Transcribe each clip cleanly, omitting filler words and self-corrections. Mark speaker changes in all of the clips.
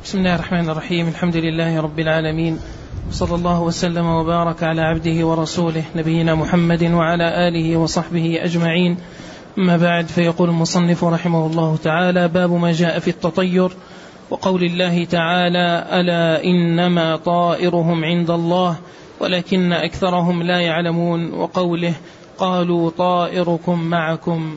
Speaker 1: بسم الله الرحمن الرحيم. الحمد لله رب العالمين، صلى الله وسلم وبارك على عبده ورسوله نبينا محمد وعلى آله وصحبه أجمعين. أما بعد، فيقول المصنف رحمه الله تعالى: باب ما جاء في التطير وقول الله تعالى: ألا إنما طائرهم عند الله ولكن أكثرهم لا يعلمون، وقوله: قالوا طائركم معكم.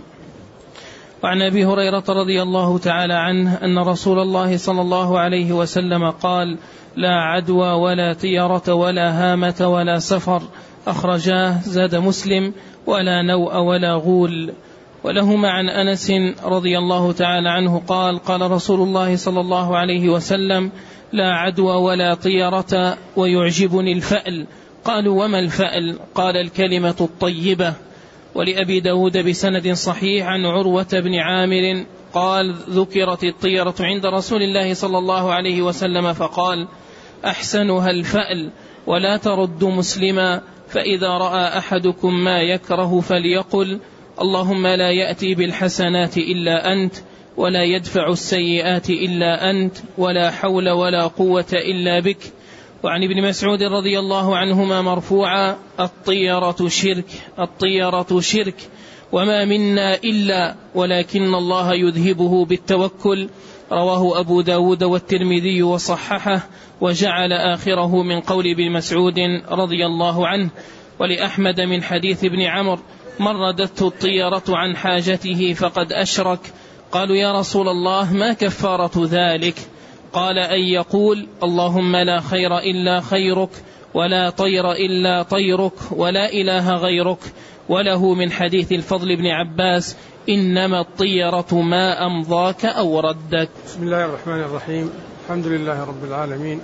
Speaker 1: وعن أبي هريرة رضي الله تعالى عنه أن رسول الله صلى الله عليه وسلم قال: لا عدوى ولا طيرة ولا هامة ولا سفر، أخرجاه. زاد مسلم: ولا نوء ولا غول. ولهما عن أنس رضي الله تعالى عنه قال: قال رسول الله صلى الله عليه وسلم: لا عدوى ولا طيرة ويعجبني الفأل. قالوا: وما الفأل؟ قال: الكلمة الطيبة. ولأبي داود بسند صحيح عن عروة بن عامر قال: ذكرت الطيرة عند رسول الله صلى الله عليه وسلم فقال: أحسنها الفأل، ولا ترد مسلما، فإذا رأى أحدكم ما يكره فليقل: اللهم لا يأتي بالحسنات إلا أنت، ولا يدفع السيئات إلا أنت، ولا حول ولا قوة إلا بك. وعن ابن مسعود رضي الله عنهما مرفوعا: الطيرة شرك، الطيرة شرك، وما منا إلا ولكن الله يذهبه بالتوكل. رواه أبو داود والترمذي وصححه، وجعل آخره من قول ابن مسعود رضي الله عنه. ولأحمد من حديث ابن عمرو: من ردته الطيرة عن حاجته فقد أشرك. قالوا: يا رسول الله، ما كفارة ذلك؟ قال: أن يقول: اللهم لا خير إلا خيرك، ولا طير إلا طيرك، ولا إله غيرك. وله من حديث الفضل بن عباس: إنما الطيرة ما أمضاك أو ردك.
Speaker 2: بسم الله الرحمن الرحيم. الحمد لله رب العالمين،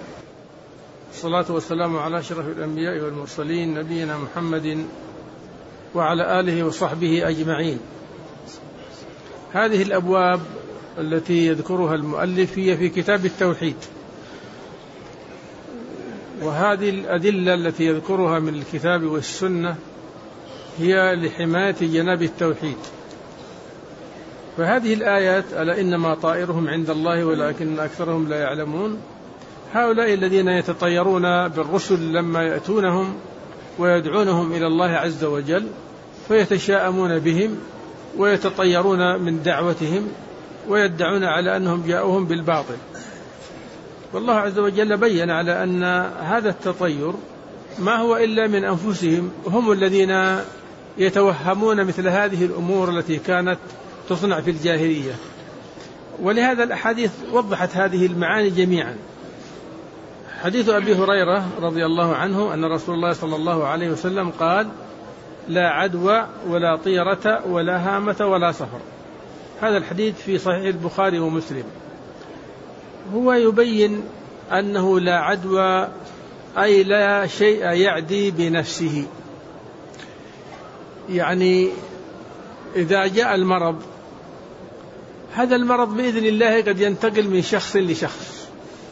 Speaker 2: الصلاة والسلام على أشرف الأنبياء والمرسلين نبينا محمد وعلى آله وصحبه أجمعين. هذه الأبواب التي يذكرها المؤلف هي في كتاب التوحيد، وهذه الأدلة التي يذكرها من الكتاب والسنة هي لحماية جناب التوحيد. فهذه الآيات: ألا إنما طائرهم عند الله ولكن أكثرهم لا يعلمون، هؤلاء الذين يتطيرون بالرسل لما يأتونهم ويدعونهم إلى الله عز وجل فيتشاءمون بهم ويتطيرون من دعوتهم ويدعون على أنهم جاءوهم بالباطل. والله عز وجل بيّن على أن هذا التطير ما هو إلا من أنفسهم، هم الذين يتوهمون مثل هذه الأمور التي كانت تصنع في الجاهلية. ولهذا الأحاديث وضحت هذه المعاني جميعا. حديث أبي هريرة رضي الله عنه أن رسول الله صلى الله عليه وسلم قال: لا عدوى ولا طيرة ولا هامة ولا سفر. هذا الحديث في صحيح البخاري ومسلم. هو يبين أنه لا عدوى، أي لا شيء يعدي بنفسه. يعني إذا جاء المرض، هذا المرض بإذن الله قد ينتقل من شخص لشخص،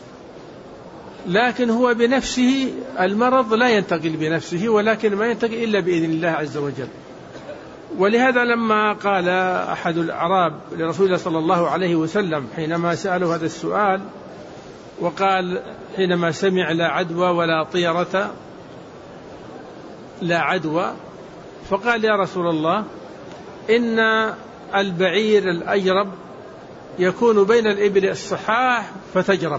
Speaker 2: لكن هو بنفسه المرض لا ينتقل بنفسه، ولكن ما ينتقل إلا بإذن الله عز وجل. ولهذا لما قال أحد الأعراب لرسول الله صلى الله عليه وسلم حينما سأله هذا السؤال، وقال حينما سمع: لا عدوى ولا طيرة، لا عدوى، فقال: يا رسول الله، إن البعير الأجرب يكون بين الإبل الصحاح فتجرب.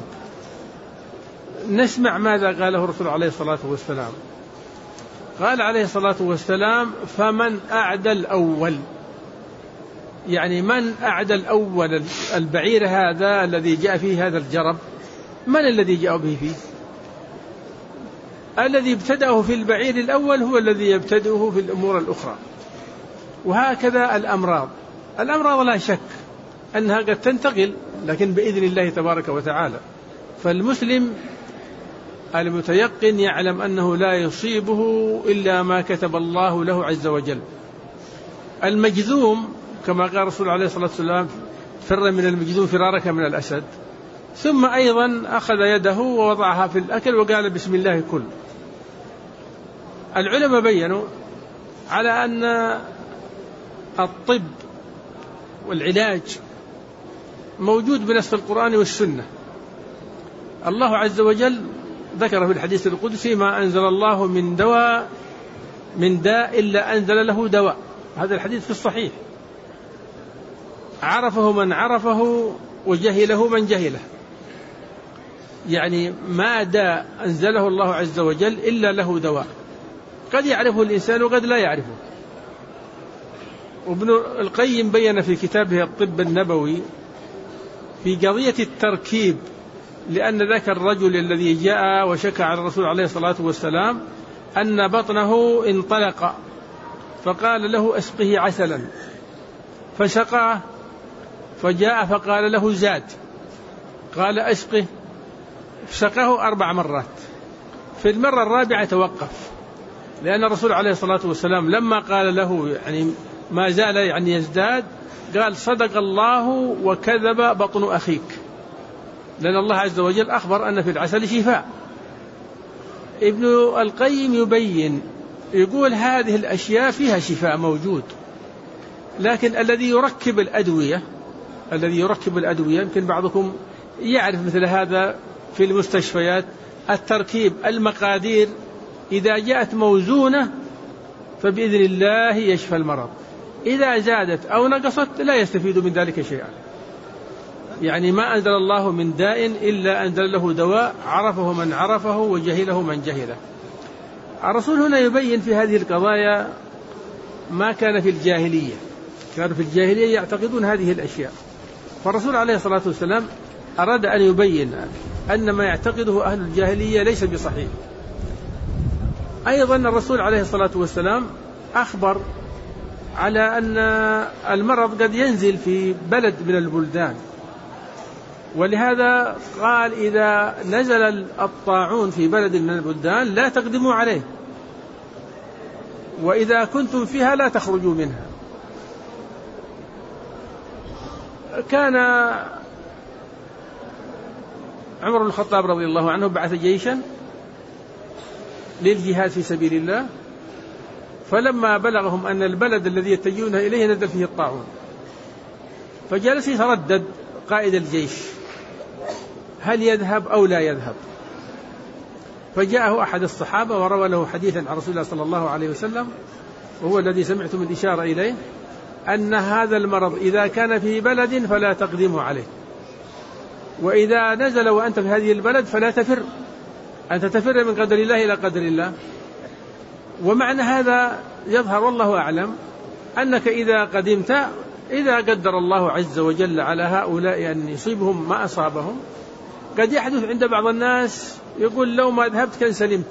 Speaker 2: نسمع ماذا قاله الرسول عليه الصلاة والسلام. قال عليه الصلاة والسلام: فمن أعدى الأول، يعني من أعدى الأول البعير هذا الذي جاء فيه هذا الجرب، من الذي جاء به فيه؟ الذي ابتدأه في البعير الأول هو الذي يبتدأه في الأمور الأخرى. وهكذا الأمراض لا شك أنها قد تنتقل، لكن بإذن الله تبارك وتعالى. فالمسلم المتيقن يعلم أنه لا يصيبه إلا ما كتب الله له عز وجل. المجذوم كما قال رسول عليه الصلاة والسلام: فر من المجذوم فرارك من الأسد. ثم أيضا أخذ يده ووضعها في الأكل وقال: بسم الله كل. العلماء بيّنوا على أن الطب والعلاج موجود بنص القرآن والسنة، الله عز وجل ذكر في الحديث القدسي: ما أنزل الله من داء إلا أنزل له دواء. هذا الحديث في الصحيح. عرفه من عرفه وجهله من جهله، يعني ما داء أنزله الله عز وجل إلا له دواء، قد يعرفه الإنسان وقد لا يعرفه. وابن القيم بين في كتابه الطب النبوي في قضية التركيب، لأن ذاك الرجل الذي جاء وشكى على الرسول عليه الصلاة والسلام أن بطنه انطلق، فقال له: أسقه عسلا، فسقاه، فجاء فقال له: زاد، قال: أسقه، سقاه 4 مرات، في المرة الرابعة توقف، لأن الرسول عليه الصلاة والسلام لما قال له يعني ما زال يعني يزداد، قال: صدق الله وكذب بطن أخيك، لأن الله عز وجل أخبر أن في العسل شفاء. ابن القيم يبين، يقول هذه الأشياء فيها شفاء موجود، لكن الذي يركب الأدوية يمكن بعضكم يعرف مثل هذا في المستشفيات، التركيب، المقادير إذا جاءت موزونة فبإذن الله يشفى المرض، إذا زادت أو نقصت لا يستفيد من ذلك شيئا. يعني ما أنزل الله من داء إلا أنزل له دواء، عرفه من عرفه وجهله من جهله. الرسول هنا يبين في هذه القضايا ما كان في الجاهلية، كانوا في الجاهلية يعتقدون هذه الأشياء، فالرسول عليه الصلاة والسلام أراد أن يبين أن ما يعتقده أهل الجاهلية ليس بصحيح. أيضا الرسول عليه الصلاة والسلام أخبر على أن المرض قد ينزل في بلد من البلدان، ولهذا قال: إذا نزل الطاعون في بلد من البلدان لا تقدموا عليه، وإذا كنتم فيها لا تخرجوا منها. كان عمر بن الخطاب رضي الله عنه بعث جيشا للجهاد في سبيل الله، فلما بلغهم أن البلد الذي يتجهون إليه نزل فيه الطاعون، فجلس يتردد قائد الجيش هل يذهب أو لا يذهب، فجاءه أحد الصحابة وروى له حديثا عن رسول الله صلى الله عليه وسلم، وهو الذي سمعتم الإشارة إليه، أن هذا المرض إذا كان في بلد فلا تقدموا عليه، وإذا نزل وأنت في هذه البلد فلا تفر، أنت تفر من قدر الله إلى قدر الله. ومعنى هذا يظهر والله أعلم أنك إذا قدمت، إذا قدر الله عز وجل على هؤلاء أن يصيبهم ما أصابهم، قد يحدث عند بعض الناس يقول لو ما ذهبت كان سلمت.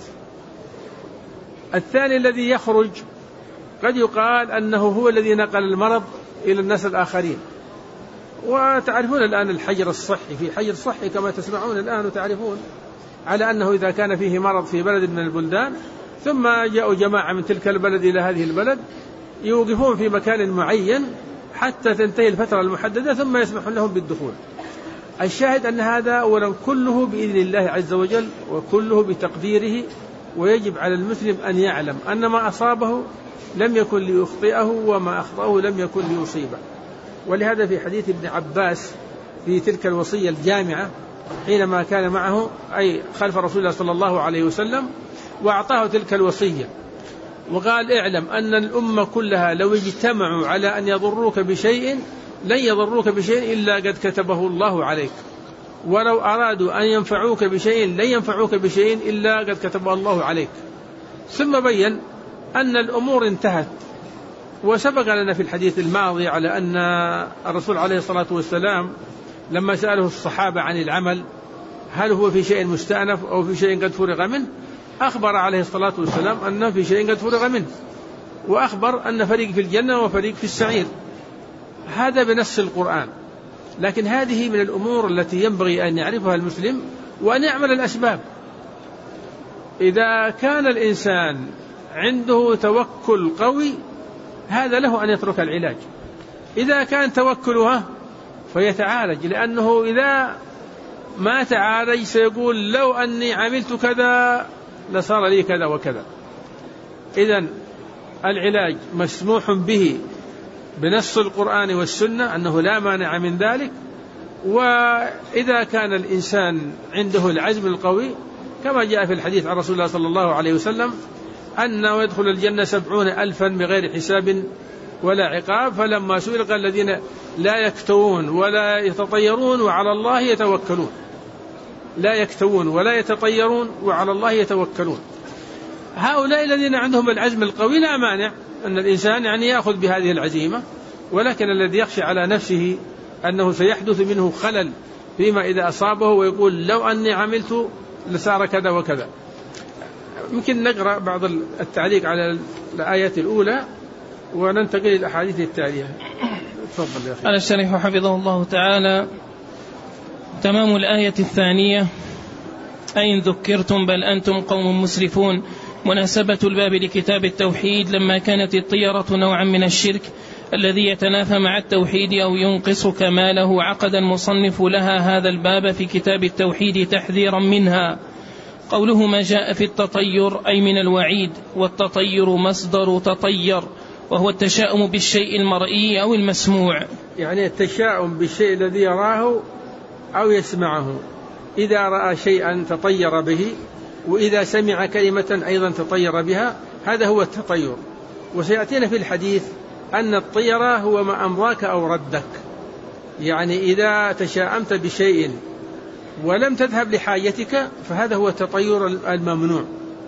Speaker 2: الثاني الذي يخرج قد يقال أنه هو الذي نقل المرض إلى الناس الآخرين. وتعرفون الآن الحجر الصحي، في حجر صحي كما تسمعون الآن وتعرفون، على أنه إذا كان فيه مرض في بلد من البلدان ثم جاءوا جماعة من تلك البلد إلى هذه البلد يوقفون في مكان معين حتى تنتهي الفترة المحددة ثم يسمحون لهم بالدخول. الشاهد أن هذا أولا كله بإذن الله عز وجل وكله بتقديره، ويجب على المسلم أن يعلم أن ما أصابه لم يكن ليخطئه وما أخطأه لم يكن ليصيبه. ولهذا في حديث ابن عباس في تلك الوصية الجامعة حينما كان معه أي خلف رسول الله صلى الله عليه وسلم وأعطاه تلك الوصية وقال: اعلم أن الأمة كلها لو اجتمعوا على أن يضروك بشيء لن يضروك بشيء إلا قد كتبه الله عليك، ولو أرادوا أن ينفعوك بشيء لن ينفعوك بشيء إلا قد كتبه الله عليك. ثم بين أن الأمور انتهت. وسبق لنا في الحديث الماضي على أن الرسول عليه الصلاة والسلام لما سأله الصحابة عن العمل هل هو في شيء مستأنف أو في شيء قد فرغ منه، أخبر عليه الصلاة والسلام أنه في شيء قد فرغ منه، وأخبر أن فريق في الجنة وفريق في السعير، هذا بنص القرآن. لكن هذه من الأمور التي ينبغي أن يعرفها المسلم وأن يعمل الأسباب. إذا كان الإنسان عنده توكل قوي هذا له أن يترك العلاج، إذا كان توكلها فيتعالج، لأنه إذا ما تعالج سيقول لو أني عملت كذا لصار لي كذا وكذا. إذن العلاج مسموح به بنص القرآن والسنة أنه لا مانع من ذلك، وإذا كان الإنسان عنده العزم القوي كما جاء في الحديث عن رسول الله صلى الله عليه وسلم أنه يدخل الجنة 70,000 بغير حساب ولا عقاب، فلما سئل قال الذين لا يكتوون ولا يتطيرون وعلى الله يتوكلون. لا يكتوون ولا يتطيرون وعلى الله يتوكلون. هؤلاء الذين عندهم العزم القوي لا مانع أن الإنسان يعني يأخذ بهذه العزيمة، ولكن الذي يخشى على نفسه أنه سيحدث منه خلل فيما إذا أصابه ويقول لو أني عملت لصار كذا وكذا. يمكن نقرأ بعض التعليق على الآيات الأولى وننتقل إلى الأحاديث التالية. تفضل يا أخي.
Speaker 1: قال الشريح حفظه الله تعالى: تمام الآية الثانية: أين ذكرتم بل أنتم قوم مسرفون. مناسبة الباب لكتاب التوحيد لما كانت الطيرة نوعا من الشرك الذي يتنافى مع التوحيد أو ينقص كماله، عقد المصنف لها هذا الباب في كتاب التوحيد تحذيرا منها. قوله ما جاء في التطير أي من الوعيد، والتطير مصدر تطير وهو التشاؤم بالشيء المرئي أو المسموع،
Speaker 2: يعني التشاؤم بالشيء الذي يراه أو يسمعه. إذا رأى شيئا تطير به، وإذا سمع كلمة أيضا تطير بها، هذا هو التطير. وسيأتينا في الحديث أن الطيرة هو ما أمضاك أو ردك، يعني إذا تشاءمت بشيء ولم تذهب لحاجتك فهذا هو التطير الممنوع،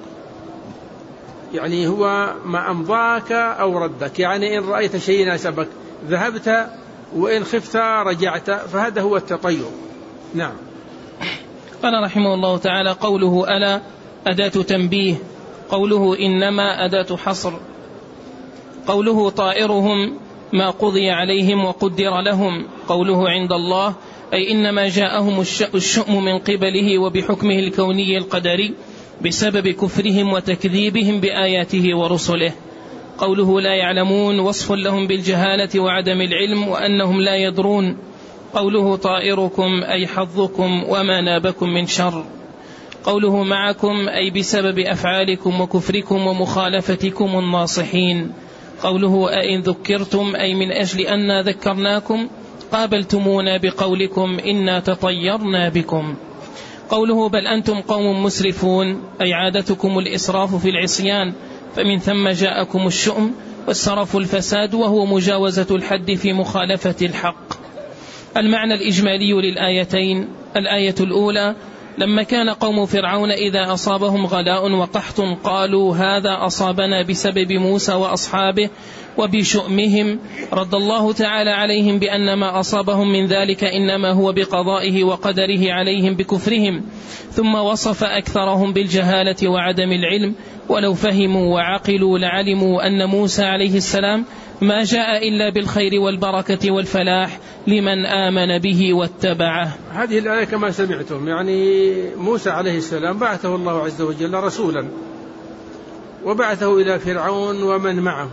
Speaker 2: يعني هو ما أمضاك أو ردك، يعني إن رأيت شيء ناسبك ذهبت، وإن خفت رجعت، فهذا هو التطير. نعم.
Speaker 1: قال رحمه الله تعالى: قوله ألا أداة تنبيه، قوله إنما أداة حصر، قوله طائرهم ما قضي عليهم وقدر لهم، قوله عند الله أي إنما جاءهم الشؤم من قبله وبحكمه الكوني القدري بسبب كفرهم وتكذيبهم بآياته ورسله. قوله لا يعلمون وصف لهم بالجهالة وعدم العلم وأنهم لا يدرون. قوله طائركم أي حظكم وما نابكم من شر. قوله معكم أي بسبب أفعالكم وكفركم ومخالفتكم الناصحين. قوله أئن ذكرتم أي من أجل أننا ذكرناكم قابلتمونا بقولكم إنا تطيرنا بكم. قوله بل أنتم قوم مسرفون أي عادتكم الإسراف في العصيان، فمن ثم جاءكم الشؤم والسرف الفساد وهو مجاوزة الحد في مخالفة الحق. المعنى الإجمالي للآيتين: الآية الأولى لما كان قوم فرعون إذا أصابهم غلاء وقحط قالوا هذا أصابنا بسبب موسى وأصحابه وبشؤمهم، رد الله تعالى عليهم بأن ما أصابهم من ذلك إنما هو بقضائه وقدره عليهم بكفرهم، ثم وصف أكثرهم بالجهالة وعدم العلم، ولو فهموا وعقلوا لعلموا أن موسى عليه السلام ما جاء إلا بالخير والبركة والفلاح لمن آمن به واتبعه.
Speaker 2: هذه الآية كما سمعتم، يعني موسى عليه السلام بعثه الله عز وجل رسولا، وبعثه إلى فرعون ومن معه.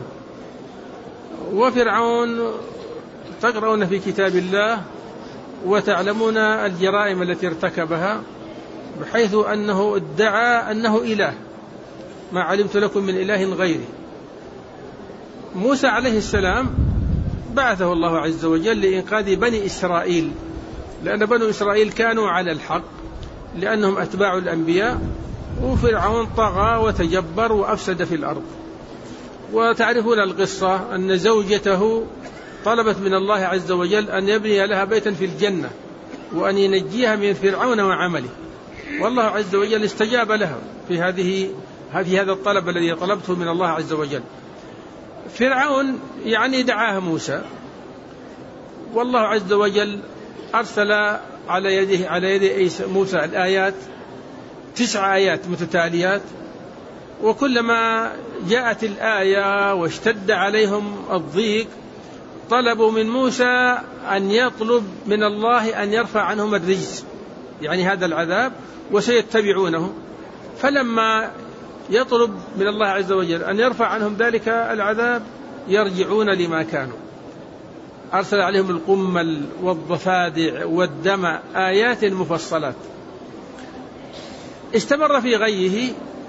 Speaker 2: وفرعون تقرؤون في كتاب الله وتعلمون الجرائم التي ارتكبها، بحيث أنه ادعى أنه إله، ما علمت لكم من إله غيري. موسى عليه السلام بعثه الله عز وجل لإنقاذ بني إسرائيل، لأن بني إسرائيل كانوا على الحق لأنهم أتباع الأنبياء، وفرعون طغى وتجبر وأفسد في الأرض. وتعرفون القصة أن زوجته طلبت من الله عز وجل أن يبني لها بيتا في الجنة وأن ينجيها من فرعون وعمله، والله عز وجل استجاب لها في هذا الطلب الذي طلبته من الله عز وجل. فرعون يعني دعاه موسى، والله عز وجل أرسل على يد موسى الآيات 9 آيات متتاليات، وكلما جاءت الآية واشتد عليهم الضيق طلبوا من موسى أن يطلب من الله أن يرفع عنهم الرجز، يعني هذا العذاب، وسيتبعونه. فلما يطلب من الله عز وجل أن يرفع عنهم ذلك العذاب يرجعون لما كانوا. أرسل عليهم القمل والضفادع والدم آيات مفصلات. استمر في غيه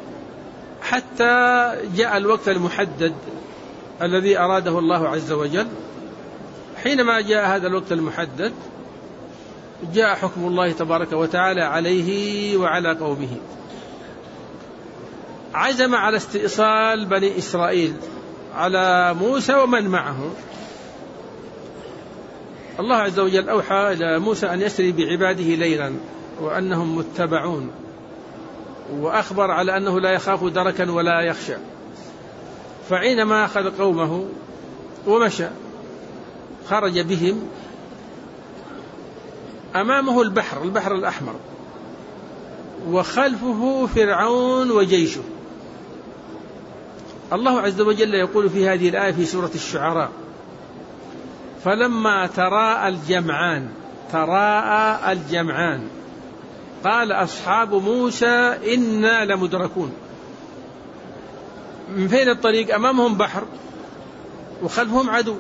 Speaker 2: حتى جاء الوقت المحدد الذي أراده الله عز وجل. حينما جاء هذا الوقت المحدد جاء حكم الله تبارك وتعالى عليه وعلى قومه. عزم على استئصال بني إسرائيل على موسى ومن معه. الله عز وجل أوحى إلى موسى أن يسري بعباده ليلا وأنهم متبعون، وأخبر على أنه لا يخاف دركا ولا يخشى. فعندما أخذ قومه ومشى خرج بهم، أمامه البحر الأحمر، وخلفه فرعون وجيشه. الله عز وجل يقول في هذه الآية في سورة الشعراء: فلما تراءى الجمعان قال أصحاب موسى إنا لمدركون. من فين الطريق؟ أمامهم بحر وخلفهم عدو،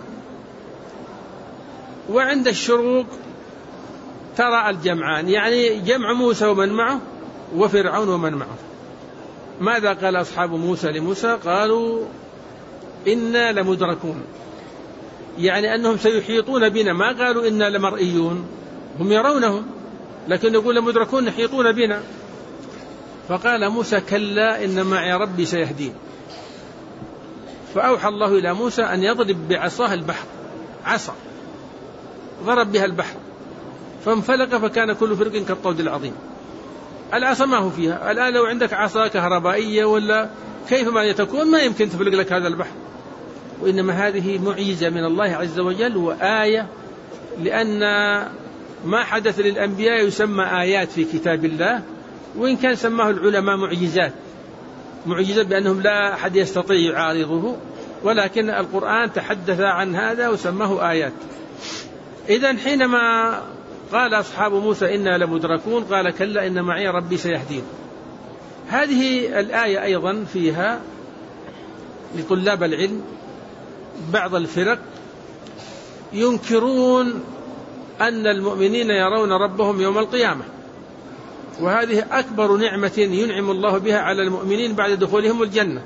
Speaker 2: وعند الشروق تراءى الجمعان، يعني جمع موسى ومن معه وفرعون ومن معه. ماذا قال أصحاب موسى لموسى؟ قالوا إنا لمدركون، يعني أنهم سيحيطون بنا. ما قالوا إنا لمرئيون، هم يرونهم، لكن يقول لمدركون يحيطون بنا. فقال موسى: كلا إن معي ربي سيهدين. فأوحى الله إلى موسى أن يضرب بعصاه البحر، عصا ضرب بها البحر فانفلق فكان كل فرق كالطود العظيم. العصا ما هو فيها. الآن لو عندك عصا كهربائية ولا كيف ما تكون ما يمكن تفلق لك هذا البحر. وإنما هذه معجزة من الله عز وجل وآية، لأن ما حدث للأنبياء يسمى آيات في كتاب الله، وإن كان سماه العلماء معجزات بأنهم لا أحد يستطيع يعارضه، ولكن القرآن تحدث عن هذا وسماه آيات. إذن حينما قال أصحاب موسى إنا لمدركون قال كلا إن معي ربي سيهدين. هذه الآية أيضا فيها لطلاب العلم بعض الفرق ينكرون أن المؤمنين يرون ربهم يوم القيامة، وهذه أكبر نعمة ينعم الله بها على المؤمنين بعد دخولهم الجنة.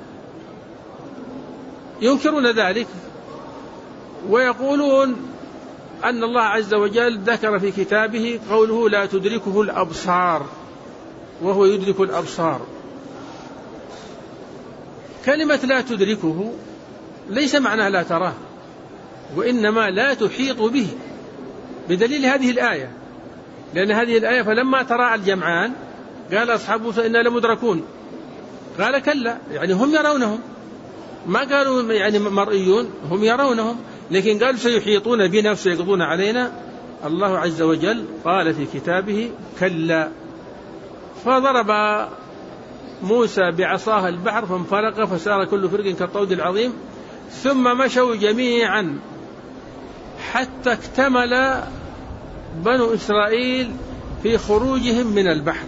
Speaker 2: ينكرون ذلك ويقولون أن الله عز وجل ذكر في كتابه قوله لا تدركه الأبصار وهو يدرك الأبصار. كلمة لا تدركه ليس معناها لا تراه، وإنما لا تحيط به، بدليل هذه الآية. لأن هذه الآية فلما تراءى الجمعان قال أصحاب موسى إنا لمدركون، قال كلا، يعني هم يرونهم، ما قالوا يعني مرئيون، هم يرونهم، لكن قالوا سيحيطون بنا وسيقضون علينا. الله عز وجل قال في كتابه كلا. فضرب موسى بعصاه البحر فانفلق فسار كل فرق كالطود العظيم، ثم مشوا جميعا حتى اكتمل بنو إسرائيل في خروجهم من البحر،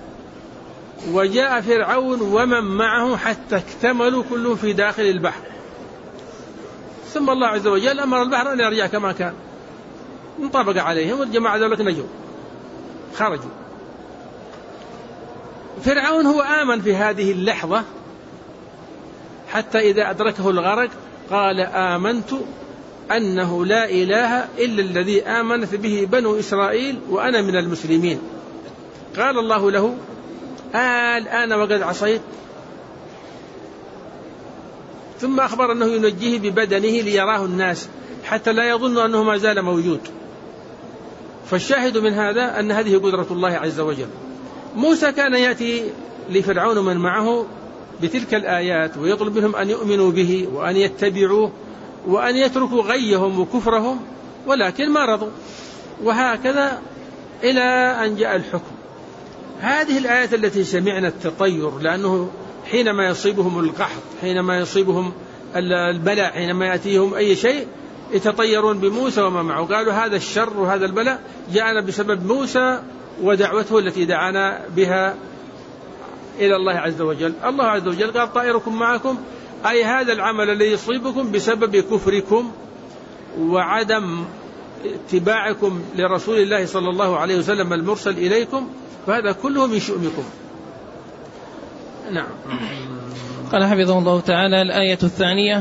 Speaker 2: وجاء فرعون ومن معه حتى اكتملوا كلهم في داخل البحر. ثم الله عز وجل أمر البحر أن يرجع كما كان، انطبق عليهم والجماعة ذلك نجوا خرجوا. فرعون هو آمن في هذه اللحظة حتى إذا أدركه الغرق قال آمنت أنه لا إله إلا الذي آمنت به بنو إسرائيل وأنا من المسلمين. قال الله له الآن وقد عصيت، ثم أخبر أنه ينجيه ببدنه ليراه الناس حتى لا يظن أنه ما زال موجود. فالشاهد من هذا أن هذه قدرة الله عز وجل. موسى كان يأتي لفرعون من معه بتلك الآيات ويطلب منهم أن يؤمنوا به وأن يتبعوه وأن يتركوا غيهم وكفرهم، ولكن ما رضوا، وهكذا إلى أن جاء الحكم. هذه الآيات التي سمعنا التطير، لأنه حينما يصيبهم القحط، حينما يصيبهم البلاء، حينما يأتيهم أي شيء يتطيرون بموسى وما معه. قالوا هذا الشر وهذا البلاء جاءنا بسبب موسى ودعوته التي دعانا بها إلى الله عز وجل. الله عز وجل قال طائركم معكم، أي هذا العمل الذي يصيبكم بسبب كفركم وعدم اتباعكم لرسول الله صلى الله عليه وسلم المرسل إليكم، فهذا كله من شؤمكم. نعم.
Speaker 1: قال حفظه الله تعالى: الآية الثانية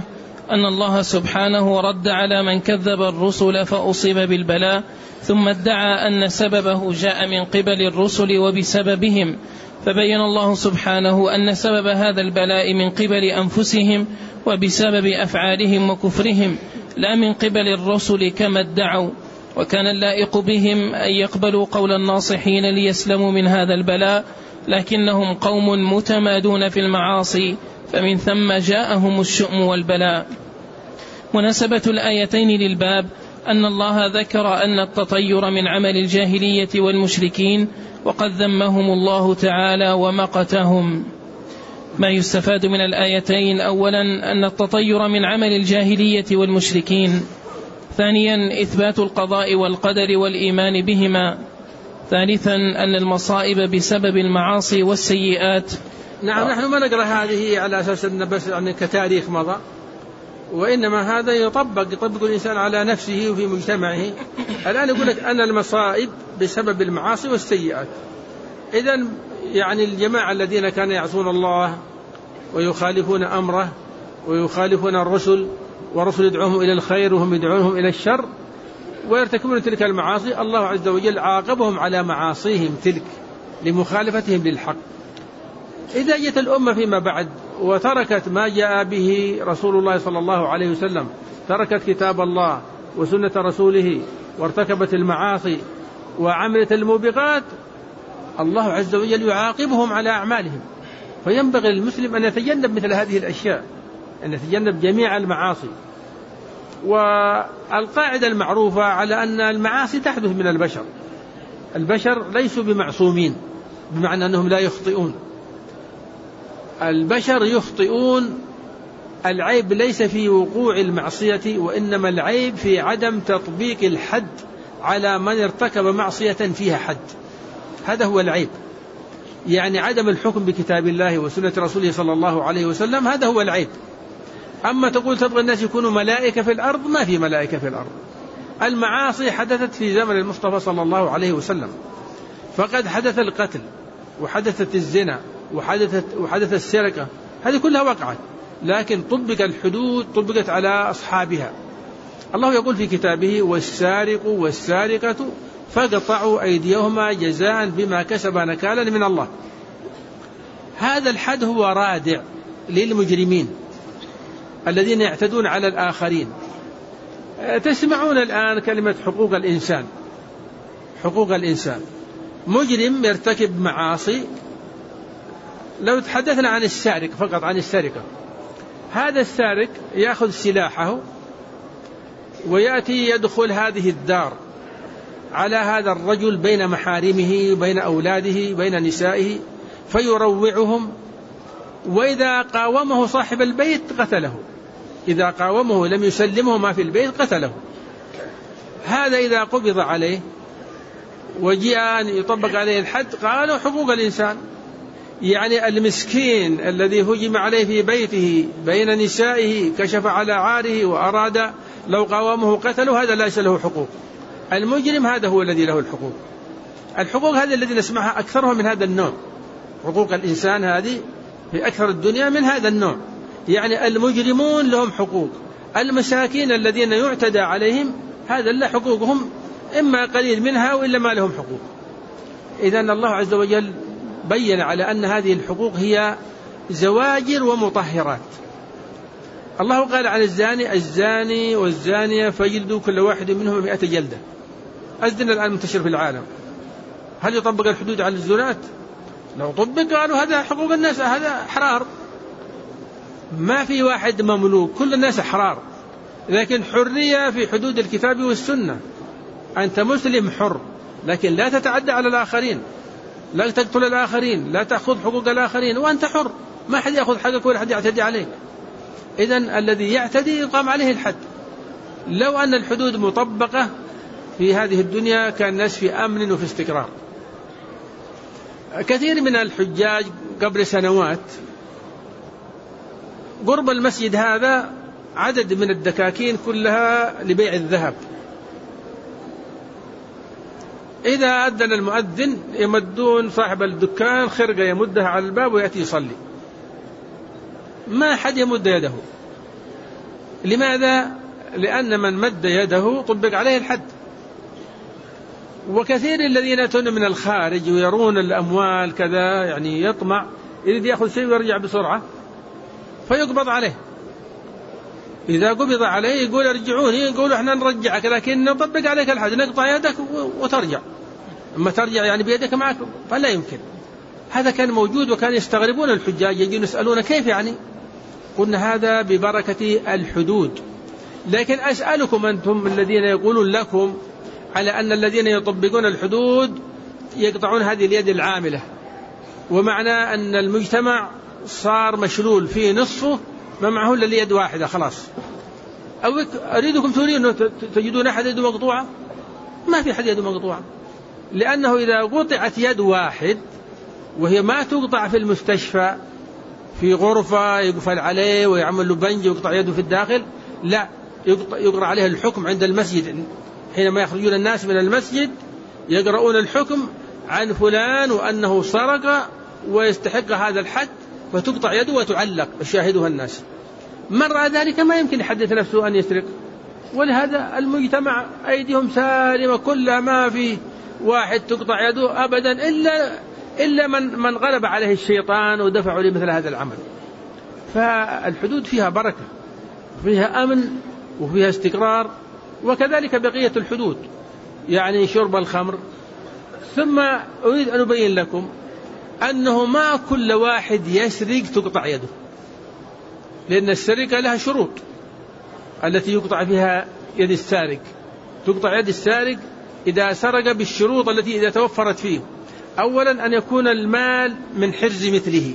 Speaker 1: أن الله سبحانه رد على من كذب الرسل فأصيب بالبلاء، ثم ادعى أن سببه جاء من قبل الرسل وبسببهم، فبين الله سبحانه أن سبب هذا البلاء من قبل أنفسهم وبسبب أفعالهم وكفرهم، لا من قبل الرسل كما ادعوا. وكان اللائق بهم أن يقبلوا قول الناصحين ليسلموا من هذا البلاء، لكنهم قوم متمادون في المعاصي، فمن ثم جاءهم الشؤم والبلاء. مناسبة الآيتين للباب أن الله ذكر أن التطير من عمل الجاهلية والمشركين، وقد ذمهم الله تعالى ومقتهم. ما يستفاد من الآيتين: أولا أن التطير من عمل الجاهلية والمشركين، ثانيا إثبات القضاء والقدر والإيمان بهما، ثالثا أن المصائب بسبب المعاصي والسيئات.
Speaker 2: نعم، نحن ما نقرأ هذه على أساس أن بس يعني كتاريخ مضى، وإنما هذا يطبق الإنسان على نفسه وفي مجتمعه. الآن يقول لك أن المصائب بسبب المعاصي والسيئات. إذن يعني الجماعة الذين كانوا يعصون الله ويخالفون أمره ويخالفون الرسل، والرسل يدعوهم إلى الخير وهم يدعونهم إلى الشر ويرتكبون تلك المعاصي، الله عز وجل عاقبهم على معاصيهم تلك لمخالفتهم للحق. إذا جت الأمة فيما بعد وتركت ما جاء به رسول الله صلى الله عليه وسلم، تركت كتاب الله وسنة رسوله وارتكبت المعاصي وعملت الموبقات، الله عز وجل يعاقبهم على أعمالهم. فينبغي للمسلم أن يتجنب مثل هذه الأشياء، أن يتجنب جميع المعاصي. والقاعدة المعروفة على أن المعاصي تحدث من البشر. البشر ليسوا بمعصومين بمعنى أنهم لا يخطئون، البشر يخطئون. العيب ليس في وقوع المعصية، وإنما العيب في عدم تطبيق الحد على من ارتكب معصية فيها حد. هذا هو العيب، يعني عدم الحكم بكتاب الله وسنة رسوله صلى الله عليه وسلم، هذا هو العيب. أما تقول تبغى الناس يكونوا ملائكة في الأرض، ما في ملائكة في الأرض. المعاصي حدثت في زمن المصطفى صلى الله عليه وسلم، فقد حدث القتل وحدثت الزنا وحدث السرقة، هذه كلها وقعت، لكن طبق الحدود طبقت على أصحابها. الله يقول في كتابه: والسارق والسارقة فاقطعوا أيديهما جزاء بما كسبا نكالا من الله. هذا الحد هو رادع للمجرمين الذين يعتدون على الآخرين. تسمعون الآن كلمة حقوق الإنسان. حقوق الإنسان، مجرم يرتكب معاصي. لو تحدثنا عن السارق فقط، عن السرقة، هذا السارق يأخذ سلاحه ويأتي يدخل هذه الدار على هذا الرجل بين محارمه، بين أولاده، بين نسائه، فيروعهم، وإذا قاومه صاحب البيت قتله، إذا قاومه لم يسلمه ما في البيت قتله. هذا إذا قبض عليه وجاء أن يطبق عليه الحد قالوا حقوق الإنسان، يعني المسكين الذي هجم عليه في بيته بين نسائه كشف على عاره وأراد لو قاومه قتله، هذا ليس له حقوق. المجرم هذا هو الذي له الحقوق. الحقوق هذه التي نسمعها أكثرها من هذا النوع، حقوق الإنسان هذه في أكثر الدنيا من هذا النوع، يعني المجرمون لهم حقوق، المساكين الذين يعتدى عليهم هذا لا حقوقهم إما قليل منها وإلا ما لهم حقوق. إذن الله عز وجل بين على أن هذه الحقوق هي زواجر ومطهرات. الله قال عن الزاني والزانية فجلدوا كل واحد منهم 100 جلدة. الزنا الآن منتشر في العالم، هل يطبق الحدود على الزنات؟ لو طبق قالوا هذا حقوق الناس، هذا حرار، ما في واحد مملوك، كل الناس أحرار، لكن حرية في حدود الكتاب والسنة. أنت مسلم حر، لكن لا تتعدى على الآخرين، لا تقتل الآخرين، لا تأخذ حقوق الآخرين، وأنت حر، ما حد يأخذ حقك ولا حد يعتدي عليك. إذن الذي يعتدي يقام عليه الحد. لو أن الحدود مطبقة في هذه الدنيا كان الناس في أمن وفي استقرار. كثير من الحجاج قبل سنوات قرب المسجد هذا عدد من الدكاكين كلها لبيع الذهب، إذا أذن المؤذن يمدون صاحب الدكان خرقة يمدها على الباب ويأتي يصلي، ما حد يمد يده. لماذا؟ لأن من مد يده طبق عليه الحد. وكثير الذين يأتون من الخارج ويرون الأموال كذا يعني يطمع، يريد يأخذ شيء ويرجع بسرعة فيقبض عليه. إذا قبض عليه يقول ارجعوني، يقولوا احنا نرجعك لكن نطبق عليك الحد، نقطع يدك وترجع. أما ترجع يعني بيدك معك فلا يمكن. هذا كان موجود، وكان يستغربون الحجاج يجون يسألون كيف يعني؟ قلنا هذا ببركة الحدود. لكن أسألكم أنتم الذين يقولون لكم على أن الذين يطبقون الحدود يقطعون هذه اليد العاملة، ومعنى أن المجتمع صار مشلول في نصفه ما معه إلا يد واحدة خلاص. أو أريدكم تريدون أنه تجدون أحد يده مقطوعة؟ ما في أحد يده مقطوعة، لأنه إذا قطعت يد واحد وهي ما تقطع في المستشفى في غرفة يقفل عليه ويعمل له بنج ويقطع يده في الداخل، لا، يقرأ عليه الحكم عند المسجد. حينما يخرجون الناس من المسجد يقرؤون الحكم عن فلان وأنه سرق ويستحق هذا الحد، فتقطع يده وتعلق يشاهدها الناس. من رأى ذلك ما يمكن يحدث نفسه أن يسرق. ولهذا المجتمع أيديهم سالمة كلها، ما في واحد تقطع يده أبدا إلا من غلب عليه الشيطان ودفعوا لمثل هذا العمل. فالحدود فيها بركة، فيها أمن وفيها استقرار. وكذلك بقية الحدود، يعني شرب الخمر. ثم أريد أن أبين لكم أنه ما كل واحد يسرق تقطع يده، لأن السرقة لها شروط التي يقطع فيها يد السارق. تقطع يد السارق إذا سرق بالشروط التي إذا توفرت فيه. أولا أن يكون المال من حرز مثله،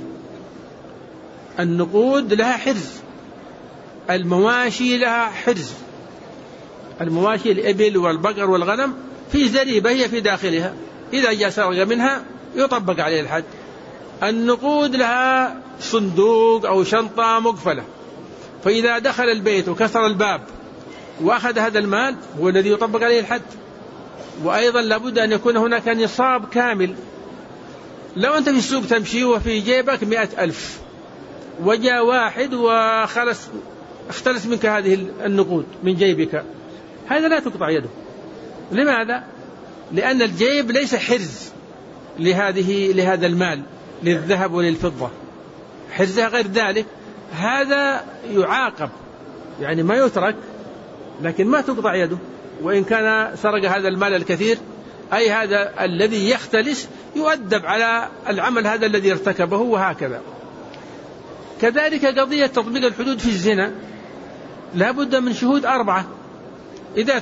Speaker 2: النقود لها حرز، المواشي لها حرز. المواشي الإبل والبقر والغنم في زريبة هي في داخلها، إذا جاء سرق منها يطبق عليه الحد. النقود لها صندوق أو شنطة مقفلة، فإذا دخل البيت وكسر الباب وأخذ هذا المال هو الذي يطبق عليه الحد. وأيضا لابد أن يكون هناك نصاب كامل. لو أنت في السوق تمشي وفي جيبك 100,000 وجاء واحد اختلس منك هذه النقود من جيبك، هذا لا تقطع يده. لماذا؟ لأن الجيب ليس حرز لهذا المال، للذهب وللفضة، حرزها غير ذلك. هذا يعاقب، يعني ما يترك، لكن ما تقطع يده. وإن كان سرق هذا المال الكثير، أي هذا الذي يختلس يؤدب على العمل هذا الذي ارتكبه، وهكذا. كذلك قضية تطبيق الحدود في الزنا، لا بد من شهود 4. إذا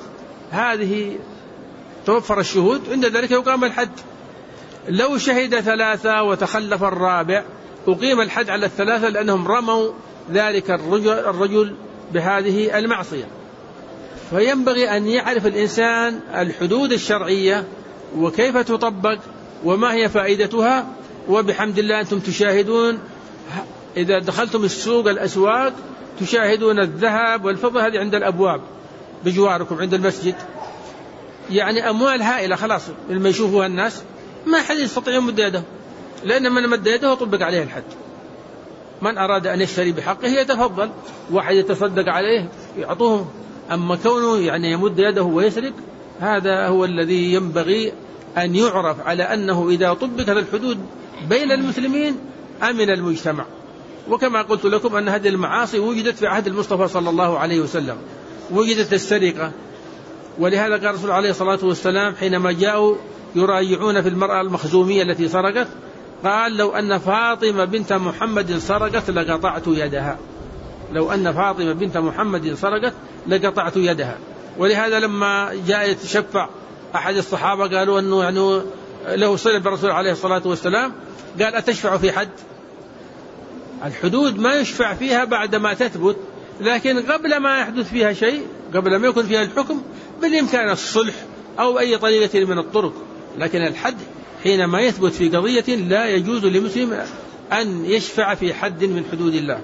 Speaker 2: توفر الشهود عند ذلك يقام الحد. لو شهد 3 وتخلف الرابع أقيم الحد على 3، لأنهم رموا ذلك الرجل بهذه المعصية. فينبغي أن يعرف الإنسان الحدود الشرعية وكيف تطبق وما هي فائدتها. وبحمد الله أنتم تشاهدون إذا دخلتم الأسواق تشاهدون الذهب والفضة هذه عند الأبواب بجواركم عند المسجد، يعني أموال هائلة خلاص لما يشوفوها الناس ما حد يستطيع يمد يده، لأن من مد يده طبق عليه الحد. من أراد أن يشتري بحقه يتفضل، واحد يتصدق عليه يعطوه. أما كونه يعني يمد يده ويسرق، هذا هو الذي ينبغي أن يعرف على أنه إذا طبقت الحدود بين المسلمين أمن المجتمع. وكما قلت لكم أن هذه المعاصي وجدت في عهد المصطفى صلى الله عليه وسلم، وجدت السرقة. ولهذا قال الرسول عليه الصلاة والسلام حينما جاءوا يراجعون في المرأة المخزومية التي سرقت، قال: لو أن فاطمة بنت محمد سرقت لقطعت يدها. لو أن فاطمة بنت محمد سرقت لقطعت يدها. ولهذا لما جاء يتشفع أحد الصحابة قالوا أنه يعني له صلة بالرسول عليه الصلاة والسلام، قال: أتشفع في حد؟ الحدود ما يشفع فيها بعد ما تثبت، لكن قبل ما يحدث فيها شيء، قبل ما يكون فيها الحكم، بالإمكان الصلح أو أي طريقة من الطرق. لكن الحد حينما يثبت في قضية لا يجوز لمسلم أن يشفع في حد من حدود الله.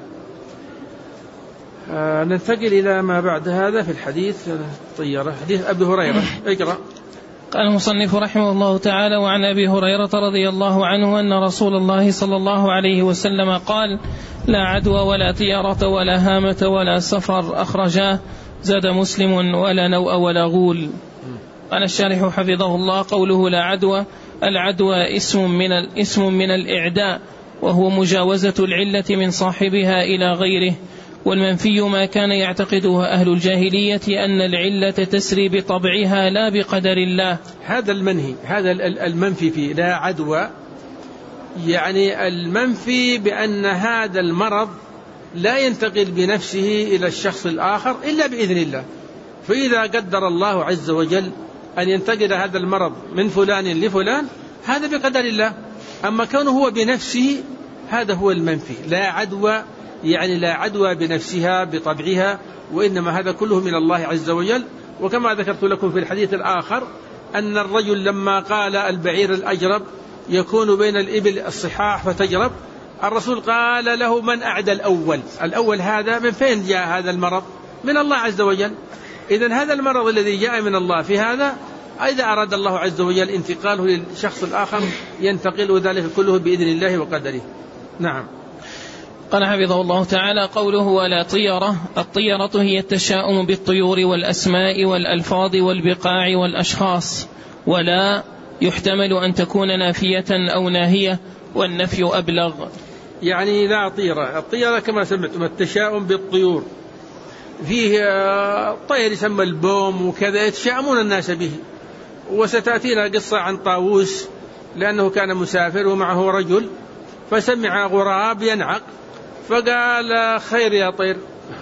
Speaker 2: ننتقل إلى ما بعد هذا في الحديث الطيارة، حديث أبي هريرة. اقرأ.
Speaker 1: قال المصنف رحمه الله تعالى: وعن أبي هريرة رضي الله عنه أن رسول الله صلى الله عليه وسلم قال: لا عدوى ولا طيرة ولا هامة ولا سفر، أخرجاه. زاد مسلم: ولا نوء ولا غول. قال الشارح حفظه الله: قوله لا عدوى، العدوى اسم من الإعداء، وهو مجاوزة العلة من صاحبها إلى غيره. والمنفي ما كان يعتقده أهل الجاهلية أن العلة تسري بطبعها لا بقدر الله.
Speaker 2: هذا المنهي، هذا المنفي فيه لا عدوى، يعني المنفي بأن هذا المرض لا ينتقل بنفسه إلى الشخص الآخر إلا بإذن الله. فإذا قدر الله عز وجل أن ينتقل هذا المرض من فلان لفلان هذا بقدر الله. أما كونه هو بنفسه هذا هو المنفي. لا عدوى يعني لا عدوى بنفسها بطبعها، وإنما هذا كله من الله عز وجل. وكما ذكرت لكم في الحديث الآخر أن الرجل لما قال البعير الأجرب يكون بين الإبل الصحاح فتجرب، الرسول قال له: من أعدى الأول هذا من فين جاء هذا المرض؟ من الله عز وجل. إذن هذا المرض الذي جاء من الله في هذا، إذا أراد الله عز وجل انتقاله للشخص الآخر ينتقل، وذلك كله بإذن الله وقدره. نعم.
Speaker 1: قال حفظه الله تعالى: قوله ولا طيرة، الطيرة هي التشاؤم بالطيور والأسماء والألفاظ والبقاع والأشخاص. ولا يحتمل أن تكون نافية أو ناهية، والنفي أبلغ.
Speaker 2: يعني لا طيرة، الطيرة كما سمعتم التشاؤم بالطيور، فيه طير يسمى البوم وكذا يتشاءمون الناس به. وستأتينا قصة عن طاووس لأنه كان مسافر ومعه رجل فسمع غراب ينعق فقال: خير يا طير.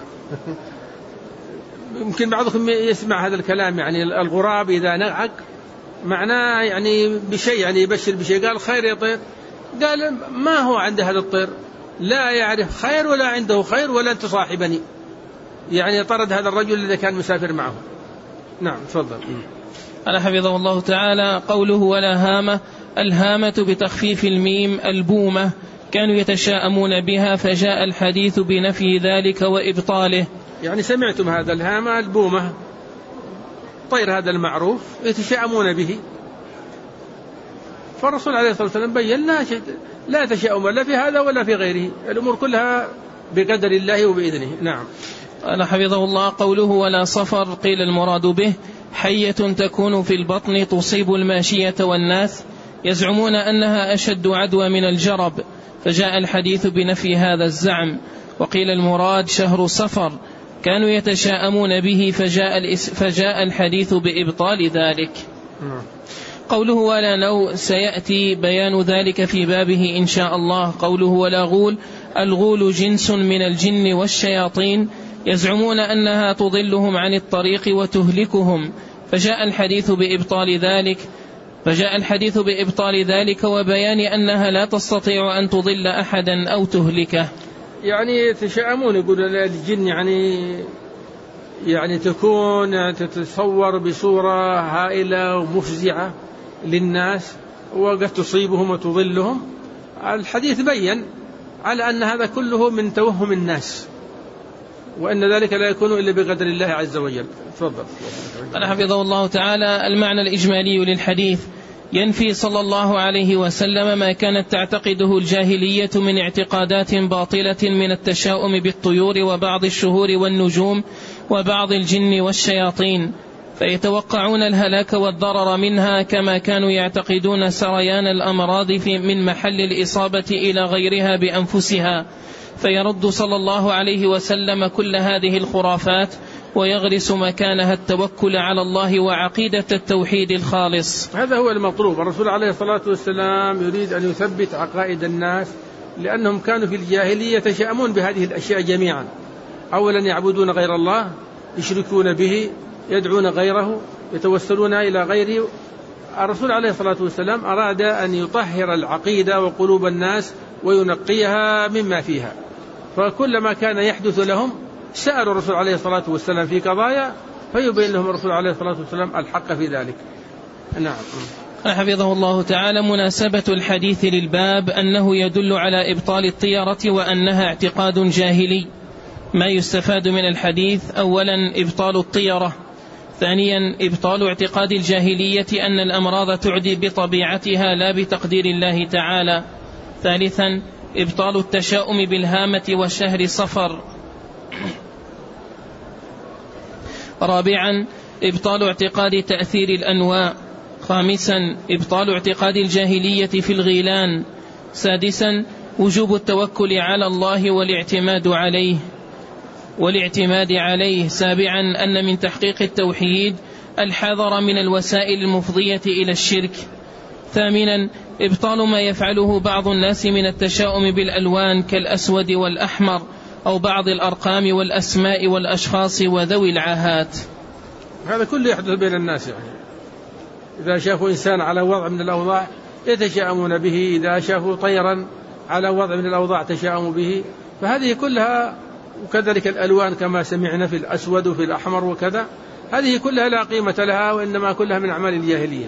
Speaker 2: يمكن بعضكم يسمع هذا الكلام، يعني الغراب إذا نعق معناه يعني بشيء، يعني يبشر بشيء. قال: خير يا طير. قال: ما هو عند هذا الطير؟ لا يعرف خير ولا عنده خير ولا تصاحبني. يعني طرد هذا الرجل الذي كان مسافر معه. نعم تفضل.
Speaker 1: قال حفظه الله تعالى: قوله ولا هامة، الهامة بتخفيف الميم البومة، كانوا يتشاءمون بها فجاء الحديث بنفي ذلك وإبطاله.
Speaker 2: يعني سمعتم هذا الهامة البومة، طير هذا المعروف يتشاءمون به، فالرسول عليه الصلاة والسلام بيّن لا تشاءم لا في هذا ولا في غيره، الأمور كلها بقدر الله وبإذنه. نعم.
Speaker 1: قال حفظه الله: قوله ولا صفر، قيل المراد به حية تكون في البطن تصيب الماشية والناس، يزعمون أنها أشد عدوى من الجرب، فجاء الحديث بنفي هذا الزعم. وقيل المراد شهر صفر، كانوا يتشاءمون به فجاء الحديث بإبطال ذلك. قوله ولا نوء، سيأتي بيان ذلك في بابه إن شاء الله. قوله ولا غول، الغول جنس من الجن والشياطين، يزعمون أنها تضلهم عن الطريق وتهلكهم، فجاء الحديث بإبطال ذلك وبيان أنها لا تستطيع أن تضل أحدا أو تهلكه.
Speaker 2: يعني يتشاءمون، يقول الجن يعني تكون تتصور بصورة هائلة ومفزعة للناس وقد تصيبهم وتضلهم. الحديث بيّن على أن هذا كله من توهم الناس، وأن ذلك لا يكون إلا بقدر الله عز وجل. تفضل.
Speaker 1: قال حفظه الله تعالى: المعنى الإجمالي للحديث، ينفي صلى الله عليه وسلم ما كانت تعتقده الجاهلية من اعتقادات باطلة من التشاؤم بالطيور وبعض الشهور والنجوم وبعض الجن والشياطين، فيتوقعون الهلاك والضرر منها، كما كانوا يعتقدون سريان الأمراض من محل الإصابة إلى غيرها بأنفسها. فيرد صلى الله عليه وسلم كل هذه الخرافات ويغرس مكانها التوكل على الله وعقيدة التوحيد الخالص.
Speaker 2: هذا هو المطلوب. الرسول عليه الصلاة والسلام يريد أن يثبت عقائد الناس، لأنهم كانوا في الجاهلية يتشاءمون بهذه الأشياء جميعا. أولا يعبدون غير الله، يشركون به، يدعون غيره، يتوسلون إلى غيره. الرسول عليه الصلاة والسلام أراد أن يطهر العقيدة وقلوب الناس وينقيها مما فيها، فكلما كان يحدث لهم سألوا الرسول عليه الصلاة والسلام في قضايا فيبين لهم الرسول عليه الصلاة والسلام الحق في ذلك. نعم.
Speaker 1: حفظه الله تعالى: مناسبة الحديث للباب أنه يدل على إبطال الطيرة وأنها اعتقاد جاهلي. ما يستفاد من الحديث: أولا إبطال الطيرة، ثانيا إبطال اعتقاد الجاهلية أن الأمراض تعدي بطبيعتها لا بتقدير الله تعالى. ثالثا إبطال التشاؤم بالهامة وشهر صفر. رابعا إبطال اعتقاد تأثير الأنواء. خامسا إبطال اعتقاد الجاهلية في الغيلان. سادسا وجوب التوكل على الله والاعتماد عليه. سابعا أن من تحقيق التوحيد الحذر من الوسائل المفضية إلى الشرك. ثامنا إبطال ما يفعله بعض الناس من التشاؤم بالألوان كالأسود والأحمر أو بعض الأرقام والأسماء والأشخاص وذوي العاهات.
Speaker 2: هذا كله يحدث بين الناس، يعني إذا شافوا إنسان على وضع من الأوضاع يتشاءمون به، إذا شافوا طيرا على وضع من الأوضاع تشاءموا به. فهذه كلها، وكذلك الألوان كما سمعنا في الأسود وفي الأحمر وكذا، هذه كلها لا قيمة لها، وإنما كلها من أعمال الجاهلية.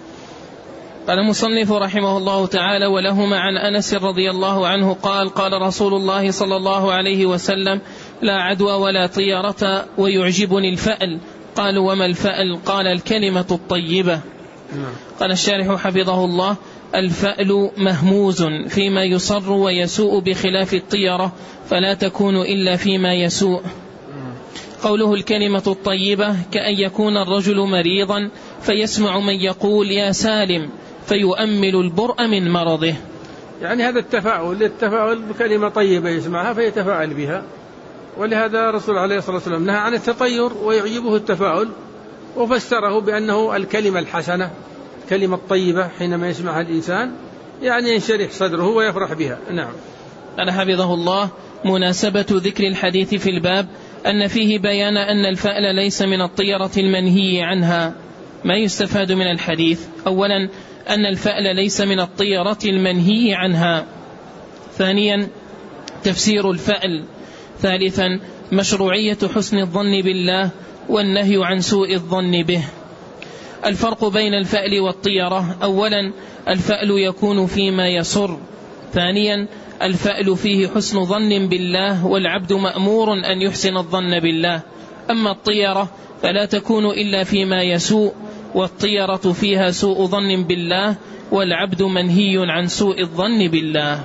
Speaker 1: قال المصنف رحمه الله تعالى: ولهما عن أنس رضي الله عنه قال: قال رسول الله صلى الله عليه وسلم: لا عدوى ولا طيرة ويعجبني الفأل. قالوا: وما الفأل؟ قال: الكلمة الطيبة. قال الشارح حفظه الله: الفأل مهموز فيما يصر ويسوء بخلاف الطيرة، فلا تكون إلا فيما يسوء. قوله الكلمة الطيبة كأن يكون الرجل مريضا فيسمع من يقول يا سالم فيؤمل البرء من مرضه.
Speaker 2: يعني هذا التفاؤل بكلمة طيبة يسمعها فيتفاءل بها، ولهذا رسول عليه الصلاة والسلام نهى عن التطير ويعجبه التفاؤل، وفسره بأنه الكلمة الحسنة، الكلمة الطيبة حينما يسمعها الإنسان يعني ينشرح صدره ويفرح بها. نعم.
Speaker 1: قال حفظه الله: مناسبة ذكر الحديث في الباب أن فيه بيان أن الفأل ليس من الطيرة المنهي عنها. ما يستفاد من الحديث؟ أولا أن الفأل ليس من الطيرة المنهي عنها. ثانيا تفسير الفأل. ثالثا مشروعية حسن الظن بالله والنهي عن سوء الظن به. الفرق بين الفأل والطيرة: أولا الفأل يكون فيما يسر. ثانيا الفأل فيه حسن ظن بالله والعبد مأمور أن يحسن الظن بالله. أما الطيرة فلا تكون إلا فيما يسوء، والطيرة فيها سوء ظن بالله والعبد منهي عن سوء الظن بالله.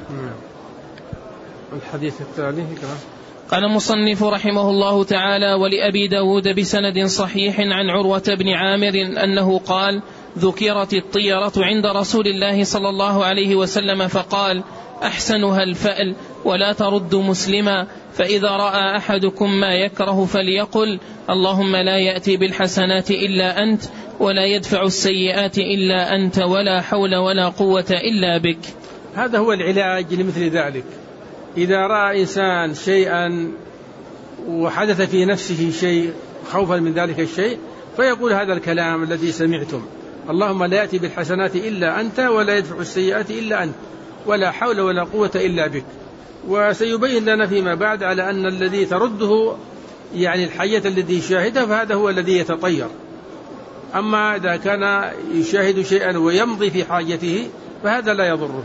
Speaker 2: الحديث التالي
Speaker 1: قال المصنف رحمه الله تعالى: ولأبي داود بسند صحيح عن عروة بن عامر أنه قال: ذكرت الطيرة عند رسول الله صلى الله عليه وسلم فقال: أحسنها الفأل ولا ترد مسلما، فإذا رأى أحدكم ما يكره فليقل: اللهم لا يأتي بالحسنات إلا أنت ولا يدفع السيئات إلا أنت ولا حول ولا قوة إلا بك.
Speaker 2: هذا هو العلاج لمثل ذلك. إذا رأى إنسان شيئا وحدث في نفسه شيء خوفا من ذلك الشيء فيقول هذا الكلام الذي سمعتم: اللهم لا يأتي بالحسنات إلا أنت ولا يدفع السيئات إلا أنت ولا حول ولا قوة إلا بك. وسيبين لنا فيما بعد على أن الذي ترده يعني الحية الذي يشاهدها فهذا هو الذي يتطير. أما إذا كان يشاهد شيئا ويمضي في حاجته فهذا لا يضره.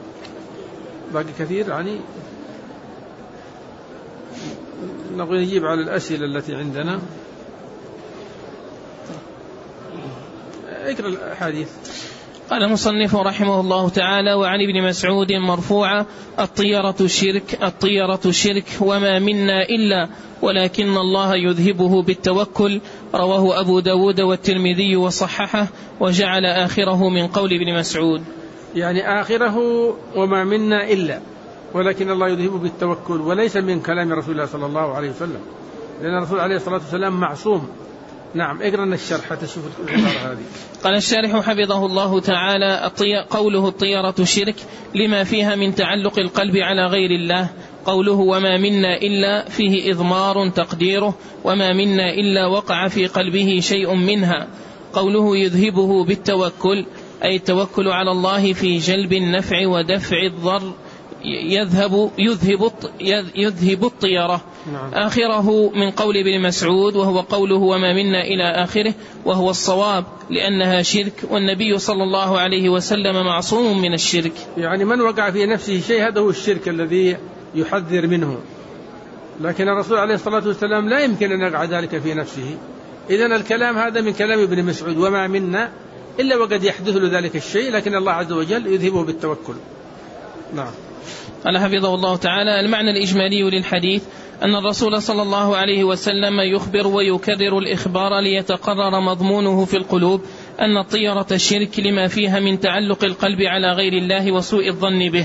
Speaker 2: باقي كثير، يعني نبغى نجيب على الأسئلة التي عندنا. اقرأ الحديث.
Speaker 1: قال المصنف رحمه الله تعالى: وعن ابن مسعود مرفوعا: الطيرة شرك وما منا إلا ولكن الله يذهبه بالتوكل. رواه أبو داود والترمذي وصححه، وجعل آخره من قول ابن مسعود.
Speaker 2: يعني آخره وما منا إلا ولكن الله يذهبه بالتوكل، وليس من كلام رسول الله صلى الله عليه وسلم، لأن الرسول عليه الصلاة والسلام معصوم. نعم. اقرأنا الشرح حتى تشوف العبارة هذه.
Speaker 1: قال الشارح حفظه الله تعالى: قوله الطيرة شرك لما فيها من تعلق القلب على غير الله. قوله وما منا إلا فيه إضمار تقديره وما منا إلا وقع في قلبه شيء منها. قوله يذهبه بالتوكل أي التوكل على الله في جلب النفع ودفع الضر. يذهب الطيرة.
Speaker 2: نعم.
Speaker 1: آخره من قول ابن مسعود وهو قوله وما منا إلى آخره، وهو الصواب لأنها شرك، والنبي صلى الله عليه وسلم معصوم من الشرك.
Speaker 2: يعني من وقع في نفسه شيء هذا هو الشرك الذي يحذر منه، لكن الرسول عليه الصلاة والسلام لا يمكن أن يقع ذلك في نفسه، إذن الكلام هذا من كلام ابن مسعود: وما منا إلا وقد يحدث له ذلك الشيء، لكن الله عز وجل يذهبه بالتوكل. نعم.
Speaker 1: قال حفظه الله تعالى: المعنى الإجمالي للحديث أن الرسول صلى الله عليه وسلم يخبر ويكرر الإخبار ليتقرر مضمونه في القلوب أن الطيرة الشرك لما فيها من تعلق القلب على غير الله وسوء الظن به.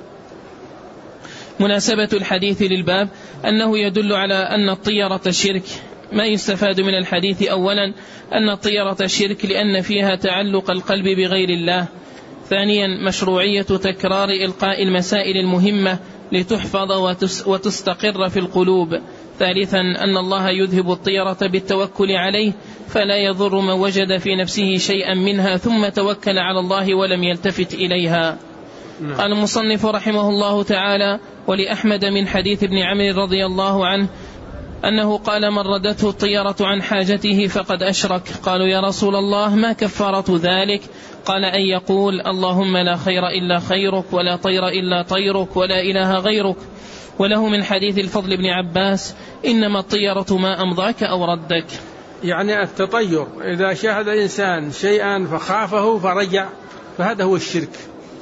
Speaker 1: مناسبة الحديث للباب أنه يدل على أن الطيرة الشرك. ما يستفاد من الحديث: أولا أن الطيرة الشرك لأن فيها تعلق القلب بغير الله. ثانيا مشروعية تكرار إلقاء المسائل المهمة لتحفظ وتستقر في القلوب. ثالثا أن الله يذهب الطيرة بالتوكل عليه، فلا يضر من وجد في نفسه شيئا منها ثم توكل على الله ولم يلتفت إليها. قال المصنف رحمه الله تعالى: ولأحمد من حديث ابن عمرو رضي الله عنه أنه قال: من ردته الطيرة عن حاجته فقد أشرك. قالوا: يا رسول الله ما كفارة ذلك؟ قال: أن يقول: اللهم لا خير إلا خيرك، ولا طير إلا طيرك، ولا إله غيرك. وله من حديث الفضل بن عباس: إنما الطيرة ما أمضاك أو ردك.
Speaker 2: يعني التطير إذا شاهد إنسان شيئا فخافه فرجع فهذا هو الشرك،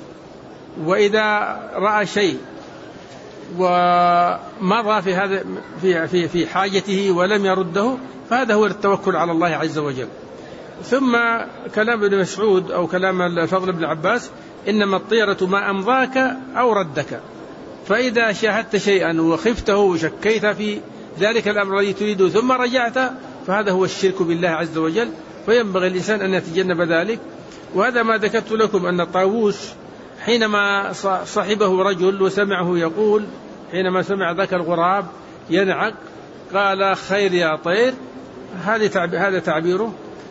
Speaker 2: وإذا رأى شيء ومضى في هذا في حاجته ولم يرده فهذا هو التوكل على الله عز وجل. ثم كلام ابن مسعود أو كلام الفضل بن عباس: إنما الطيرة ما أمضاك أو ردك. فإذا شاهدت شيئا وخفته وشكيت في ذلك الأمر الذي تريده ثم رجعت فهذا هو الشرك بالله عز وجل، فينبغي الإنسان أن يتجنب ذلك. وهذا ما ذكرت لكم أن الطاووس حينما صحبه رجل وسمعه يقول حينما سمع ذاك الغراب ينعق قال: خير يا طير. هذا تعبيره.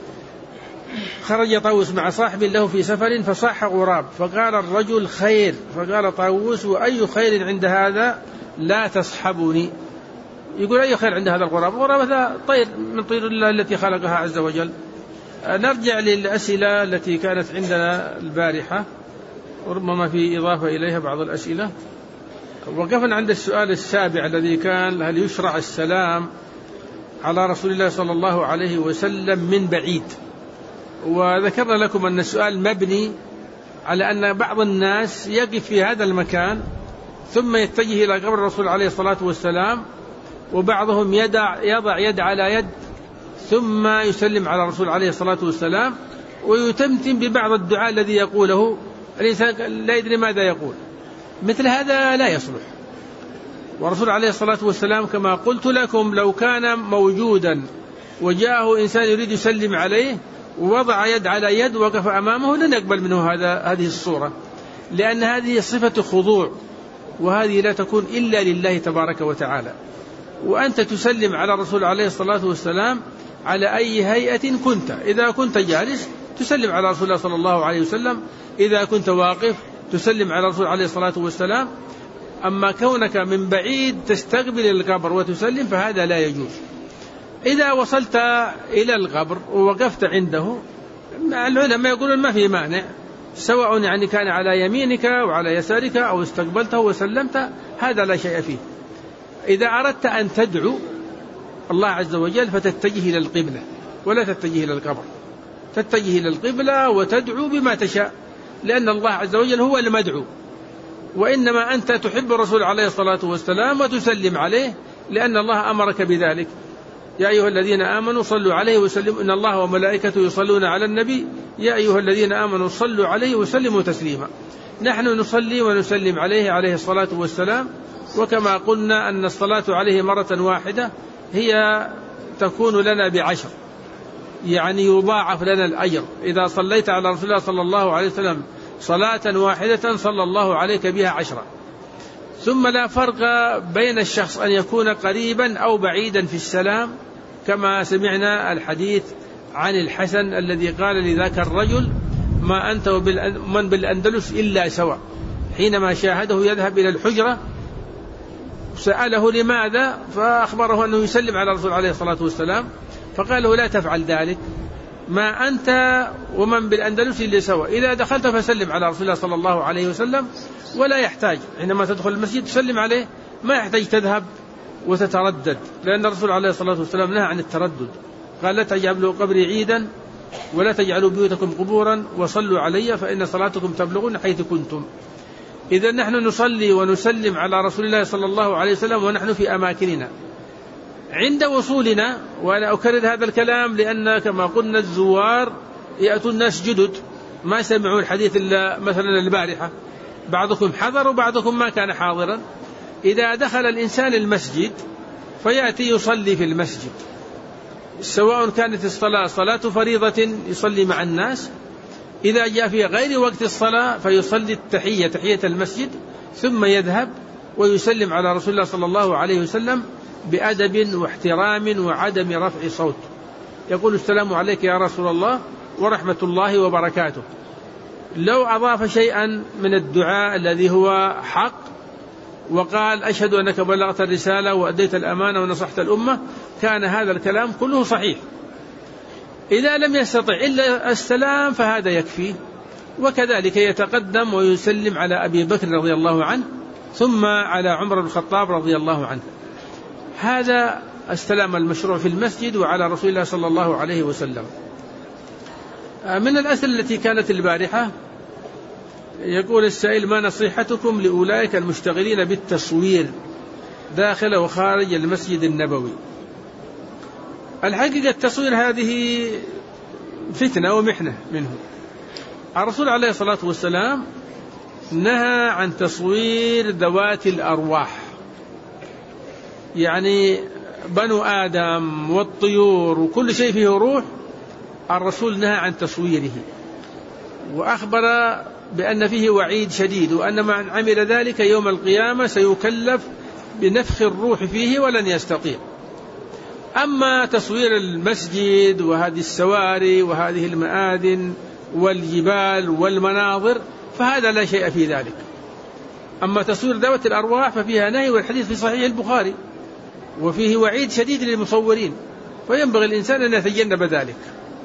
Speaker 2: خرج طاووس مع صاحب له في سفر فصاح غراب فقال الرجل: خير. فقال طاووس: وأي خير عند هذا؟ لا تصحبني. يقول: أي خير عند هذا الغراب؟ الغراب هذا طير من طير الله التي خلقها عز وجل. نرجع للأسئلة التي كانت عندنا البارحة، وربما في إضافة إليها بعض الأسئلة. وقفنا عند السؤال السابع الذي كان: هل يشرع السلام على رسول الله صلى الله عليه وسلم من بعيد؟ وذكرنا لكم أن السؤال مبني على أن بعض الناس يقف في هذا المكان ثم يتجه إلى قبر الرسول عليه الصلاة والسلام، وبعضهم يضع يد على يد ثم يسلم على الرسول عليه الصلاة والسلام ويتمتم ببعض الدعاء الذي يقوله الإنسان لا يدري ماذا يقول. مثل هذا لا يصلح. والرسول عليه الصلاة والسلام كما قلت لكم لو كان موجودا وجاءه إنسان يريد يسلم عليه ووضع يد على يد وقف أمامه لن يقبل منه هذه الصورة، لأن هذه صفة خضوع، وهذه لا تكون إلا لله تبارك وتعالى. وأنت تسلم على الرسول عليه الصلاة والسلام على أي هيئة كنت. إذا كنت جالس تسلم على رسول الله صلى الله عليه وسلم، إذا كنت واقف تسلم على الرسول عليه الصلاة والسلام. أما كونك من بعيد تستقبل القبر وتسلم فهذا لا يجوز. إذا وصلت إلى القبر ووقفت عنده العلماء يقولون ما في مانع، سواء يعني كان على يمينك وعلى يسارك أو استقبلته وسلمت، هذا لا شيء فيه. إذا أردت أن تدعو الله عز وجل فتتجه إلى القبلة ولا تتجه إلى القبر، تتجه إلى القبلة وتدعو بما تشاء، لأن الله عز وجل هو المدعو. وإنما أنت تحب الرسول عليه الصلاة والسلام وتسلم عليه لأن الله أمرك بذلك. يا أيها الذين آمنوا صلوا عليه وسلموا إن الله وملائكته يصلون على النبي يا أيها الذين آمنوا صلوا عليه وسلموا تسليما. نحن نصلي ونسلم عليه الصلاة والسلام. وكما قلنا أن الصلاة عليه مرة واحدة هي تكون لنا ب10، يعني يضاعف لنا الأجر. إذا صليت على رسول الله صلى الله عليه وسلم صلاة واحدة صلى الله عليك بها 10. ثم لا فرق بين الشخص أن يكون قريبا أو بعيدا في السلام، كما سمعنا الحديث عن الحسن الذي قال لذاك الرجل: ما أنت ومن بالأندلس إلا سواء. حينما شاهده يذهب إلى الحجرة سأله لماذا، فأخبره أنه يسلم على الرسول عليه الصلاة والسلام، فقال له: لا تفعل ذلك، ما أنت ومن بالأندلس إلا سواء. إذا دخلت فسلم على رسول الله صلى الله عليه وسلم، ولا يحتاج حينما تدخل المسجد تسلم عليه، ما يحتاج تذهب وتتردد، لأن الرسول عليه الصلاة والسلام نهى عن التردد. قال لا تجعلوا قبري عيدا ولا تجعلوا بيوتكم قبورا وصلوا علي فإن صلاتكم تبلغون حيث كنتم. إذا نحن نصلي ونسلم على رسول الله صلى الله عليه وسلم ونحن في أماكننا. عند وصولنا، وأنا أكرر هذا الكلام لأن كما قلنا الزوار يأتون الناس جدد ما سمعوا الحديث إلا مثلا البارحة، بعضكم حضر وبعضكم ما كان حاضرا. إذا دخل الإنسان المسجد فيأتي يصلي في المسجد، سواء كانت الصلاة صلاة فريضة يصلي مع الناس، إذا جاء في غير وقت الصلاة فيصلي التحية تحية المسجد ثم يذهب ويسلم على رسول الله صلى الله عليه وسلم بأدب واحترام وعدم رفع صوت، يقول السلام عليك يا رسول الله ورحمة الله وبركاته. لو أضاف شيئا من الدعاء الذي هو حق وقال أشهد أنك بلغت الرسالة وأديت الأمانة ونصحت الأمة كان هذا الكلام كله صحيح. إذا لم يستطع إلا السلام فهذا يكفي، وكذلك يتقدم ويسلم على أبي بكر رضي الله عنه ثم على عمر بن الخطاب رضي الله عنه. هذا السلام المشروع في المسجد وعلى رسول الله صلى الله عليه وسلم. من الأسئلة التي كانت البارحة يقول السائل ما نصيحتكم لأولئك المشتغلين بالتصوير داخل وخارج المسجد النبوي؟ الحقيقة التصوير هذه فتنة ومحنة منه. الرسول عليه الصلاة والسلام نهى عن تصوير ذوات الأرواح، يعني بنو آدم والطيور وكل شيء فيه روح، الرسول نهى عن تصويره وأخبر بأن فيه وعيد شديد، وأن من عمل ذلك يوم القيامة سيكلف بنفخ الروح فيه ولن يستطيع. أما تصوير المسجد وهذه السواري وهذه المآذن والجبال والمناظر فهذا لا شيء في ذلك. أما تصوير ذوات الأرواح ففيها نهي، والحديث في صحيح البخاري وفيه وعيد شديد للمصورين، وينبغي الإنسان أن يتجنب ذلك.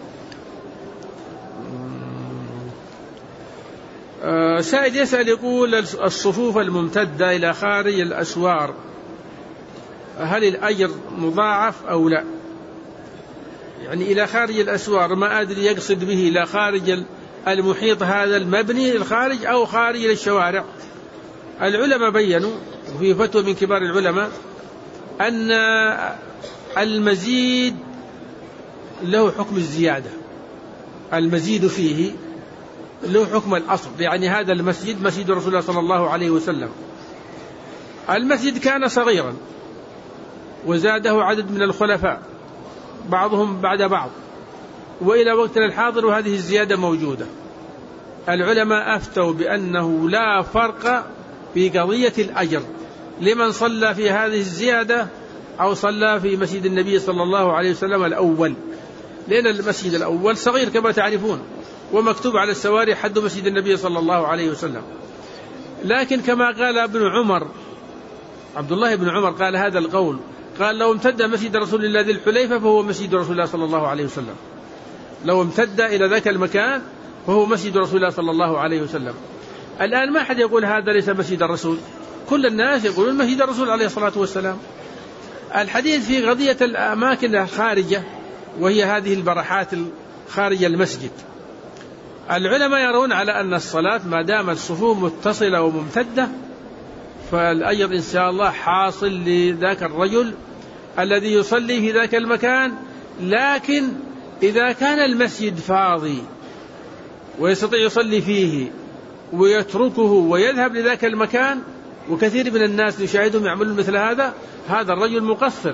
Speaker 2: سائل يسأل يقول الصفوف الممتدة إلى خارج الأسوار هل الأجر مضاعف أو لا؟ يعني إلى خارج الأسوار ما أدري يقصد به إلى خارج المحيط هذا المبني الخارج أو خارج الشوارع. العلماء بيّنوا وفي فتوى من كبار العلماء أن المزيد له حكم الزيادة، المزيد فيه له حكم الأصل. يعني هذا المسجد مسجد رسول الله صلى الله عليه وسلم، المسجد كان صغيرا وزاده عدد من الخلفاء بعضهم بعد بعض وإلى وقتنا الحاضر وهذه الزيادة موجودة. العلماء أفتوا بأنه لا فرق في قضية الأجر لمن صلى في هذه الزيادة أو صلى في مسجد النبي صلى الله عليه وسلم الأول، لأن المسجد الأول صغير كما تعرفون ومكتوب على السواري حد مسجد النبي صلى الله عليه وسلم. لكن كما قال ابن عمر عبد الله بن عمر قال هذا القول، قال لو امتد مسجد رسول الله ذي الحليفة فهو مسجد رسول الله صلى الله عليه وسلم، لو امتد إلى ذاك المكان فهو مسجد رسول الله صلى الله عليه وسلم. الآن ما حد يقول هذا ليس مسجد الرسول، كل الناس يقولون مسجد الرسول عليه الصلاة والسلام. الحديث في قضية الأماكن الخارجة وهي هذه البرحات خارج المسجد. العلماء يرون على أن الصلاة ما دام الصفوف متصلة وممتدة فالأجر إن شاء الله حاصل لذاك الرجل الذي يصلي في ذاك المكان. لكن إذا كان المسجد فاضي ويستطيع يصلي فيه ويتركه ويذهب لذاك المكان، وكثير من الناس نشاهدهم يعملون مثل هذا الرجل مقصر.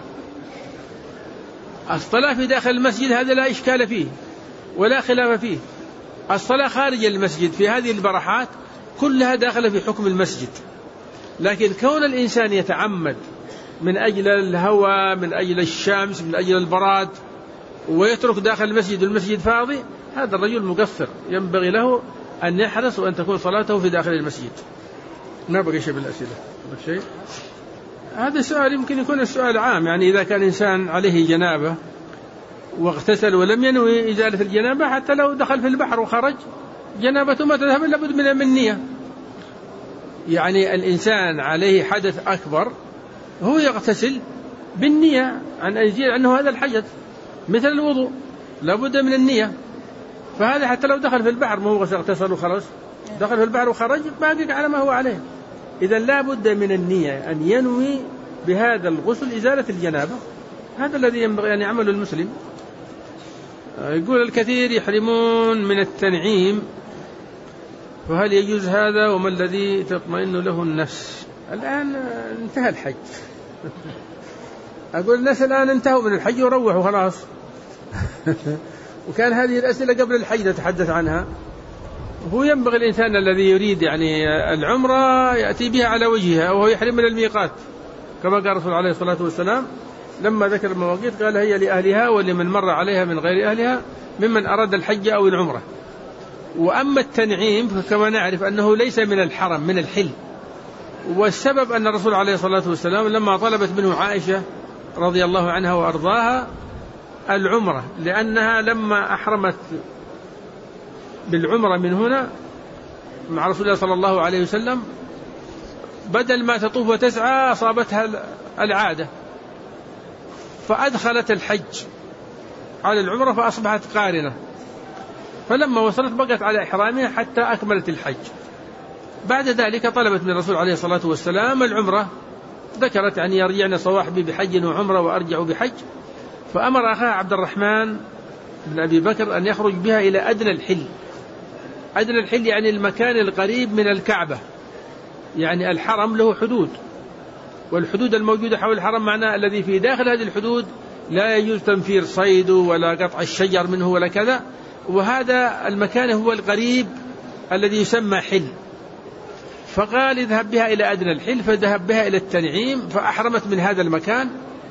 Speaker 2: الصلاة في داخل المسجد هذا لا إشكال فيه ولا خلاف فيه. الصلاة خارج المسجد في هذه البرحات كلها داخلة في حكم المسجد. لكن كون الإنسان يتعمد من أجل الهواء من أجل الشمس من أجل البراد ويترك داخل المسجد والمسجد فاضي، هذا الرجل مقصر، ينبغي له أن يحرص وأن تكون صلاته في داخل المسجد. ما بقي شيء بالأسئلة شيء. هذا السؤال يمكن يكون السؤال عام، يعني إذا كان إنسان عليه جنابة واغتسل ولم ينوي إزالة الجنابة حتى لو دخل في البحر وخرج جنابته ما تذهب إلا بد من النية. يعني الإنسان عليه حدث أكبر هو يغتسل بالنية عن أن يزيل عنه هذا الحدث، مثل الوضوء لا بد من النية، فهذا حتى لو دخل في البحر ما هو اغتسل وخرج، دخل في البحر وخرج باقي على ما هو عليه. إذا لا بد من النية أن ينوي بهذا الغسل إزالة الجنابة، هذا الذي ينبغي أن يعمله المسلم. يقول الكثير يحرمون من التنعيم، فهل يجوز هذا وما الذي تطمئن له النفس؟ الآن انتهى الحج. أقول الناس الآن انتهوا من الحج وروحوا خلاص. وكان هذه الأسئلة قبل الحج نتحدث عنها. هو ينبغي الإنسان الذي يريد يعني العمرة يأتي بها على وجهها وهو يحرم من الميقات، كما قال الرسول عليه الصلاة والسلام لما ذكر المواقيت قال هي لأهلها ولمن مر عليها من غير أهلها ممن أراد الحج أو العمرة. وأما التنعيم فكما نعرف أنه ليس من الحرم، من الحل. والسبب أن الرسول عليه الصلاة والسلام لما طلبت منه عائشة رضي الله عنها وأرضاها العمرة، لأنها لما أحرمت بالعمرة من هنا مع رسول الله صلى الله عليه وسلم بدل ما تطوف وتسعى أصابتها العادة، فأدخلت الحج على العمرة فأصبحت قارنة، فلما وصلت بقت على إحرامها حتى أكملت الحج. بعد ذلك طلبت من الرسول عليه الصلاة والسلام العمرة، ذكرت يعني يرجعن صواحبي بحج وعمرة وأرجع بحج، فأمر أخاه عبد الرحمن بن أبي بكر أن يخرج بها إلى أدنى الحل. أدنى الحل يعني المكان القريب من الكعبة، يعني الحرم له حدود، والحدود الموجودة حول الحرم معناه الذي في داخل هذه الحدود لا يجوز تنفير صيد ولا قطع الشجر منه ولا كذا، وهذا المكان هو القريب الذي يسمى حل. فقال اذهب بها إلى أدنى الحل، فذهب بها إلى التنعيم فأحرمت من هذا المكان،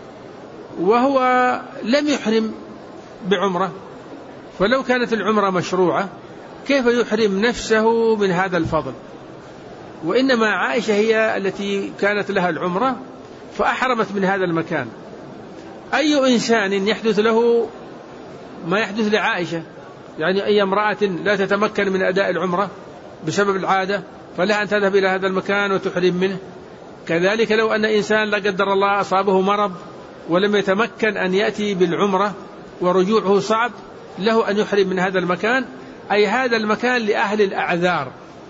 Speaker 2: وهو لم يحرم بعمرة. فلو كانت العمرة مشروعة كيف يحرم نفسه من هذا الفضل؟ وإنما عائشة هي التي كانت لها العمرة فأحرمت من هذا المكان. أي إنسان يحدث له ما يحدث لعائشة، يعني أي امرأة لا تتمكن من أداء العمرة بسبب العادة فلها أن تذهب إلى هذا المكان وتحرم منه. كذلك لو أن إنسان لا قدر الله أصابه مرض ولم يتمكن أن يأتي بالعمرة ورجوعه صعب، له أن يحرم من هذا المكان، أي هذا المكان لأهل الأعذار.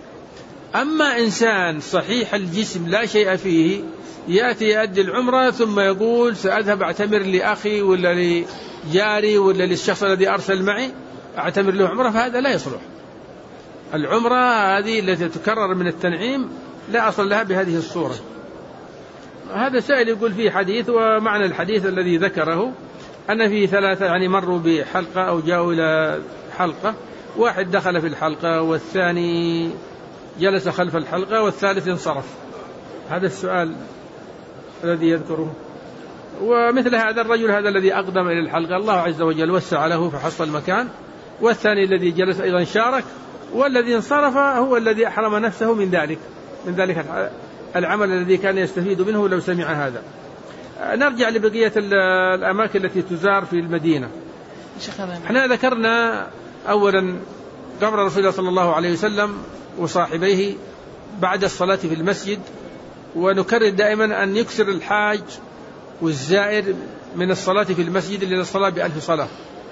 Speaker 2: أما إنسان صحيح الجسم لا شيء فيه يأتي يؤدي العمرة ثم يقول سأذهب أعتمر لأخي ولا لجاري ولا للشخص الذي أرسل معي أعتمر له عمرة، فهذا لا يصلح. العمرة هذه التي تكرر من التنعيم لا أصل لها بهذه الصورة. هذا سائل يقول فيه حديث، ومعنى الحديث الذي ذكره أن فيه ثلاثة يعني مروا بحلقة أو جاءوا إلى حلقة، واحد دخل في الحلقة والثاني جلس خلف الحلقة والثالث انصرف. هذا السؤال الذي يذكره. ومثل هذا الرجل هذا الذي أقدم إلى الحلقة الله عز وجل وسع له فحصل المكان، والثاني الذي جلس أيضا شارك، والذي انصرف هو الذي أحرم نفسه من ذلك العمل الذي كان يستفيد منه لو سمع هذا. نرجع لبقية الأماكن التي تزار في المدينة. احنا ذكرنا أولا قبر رسول الله صلى الله عليه وسلم وصاحبيه بعد الصلاة في المسجد، ونكرر دائما أن يكسر الحاج والزائر من الصلاة في المسجد لأن الصلاة ب1000 صلاة.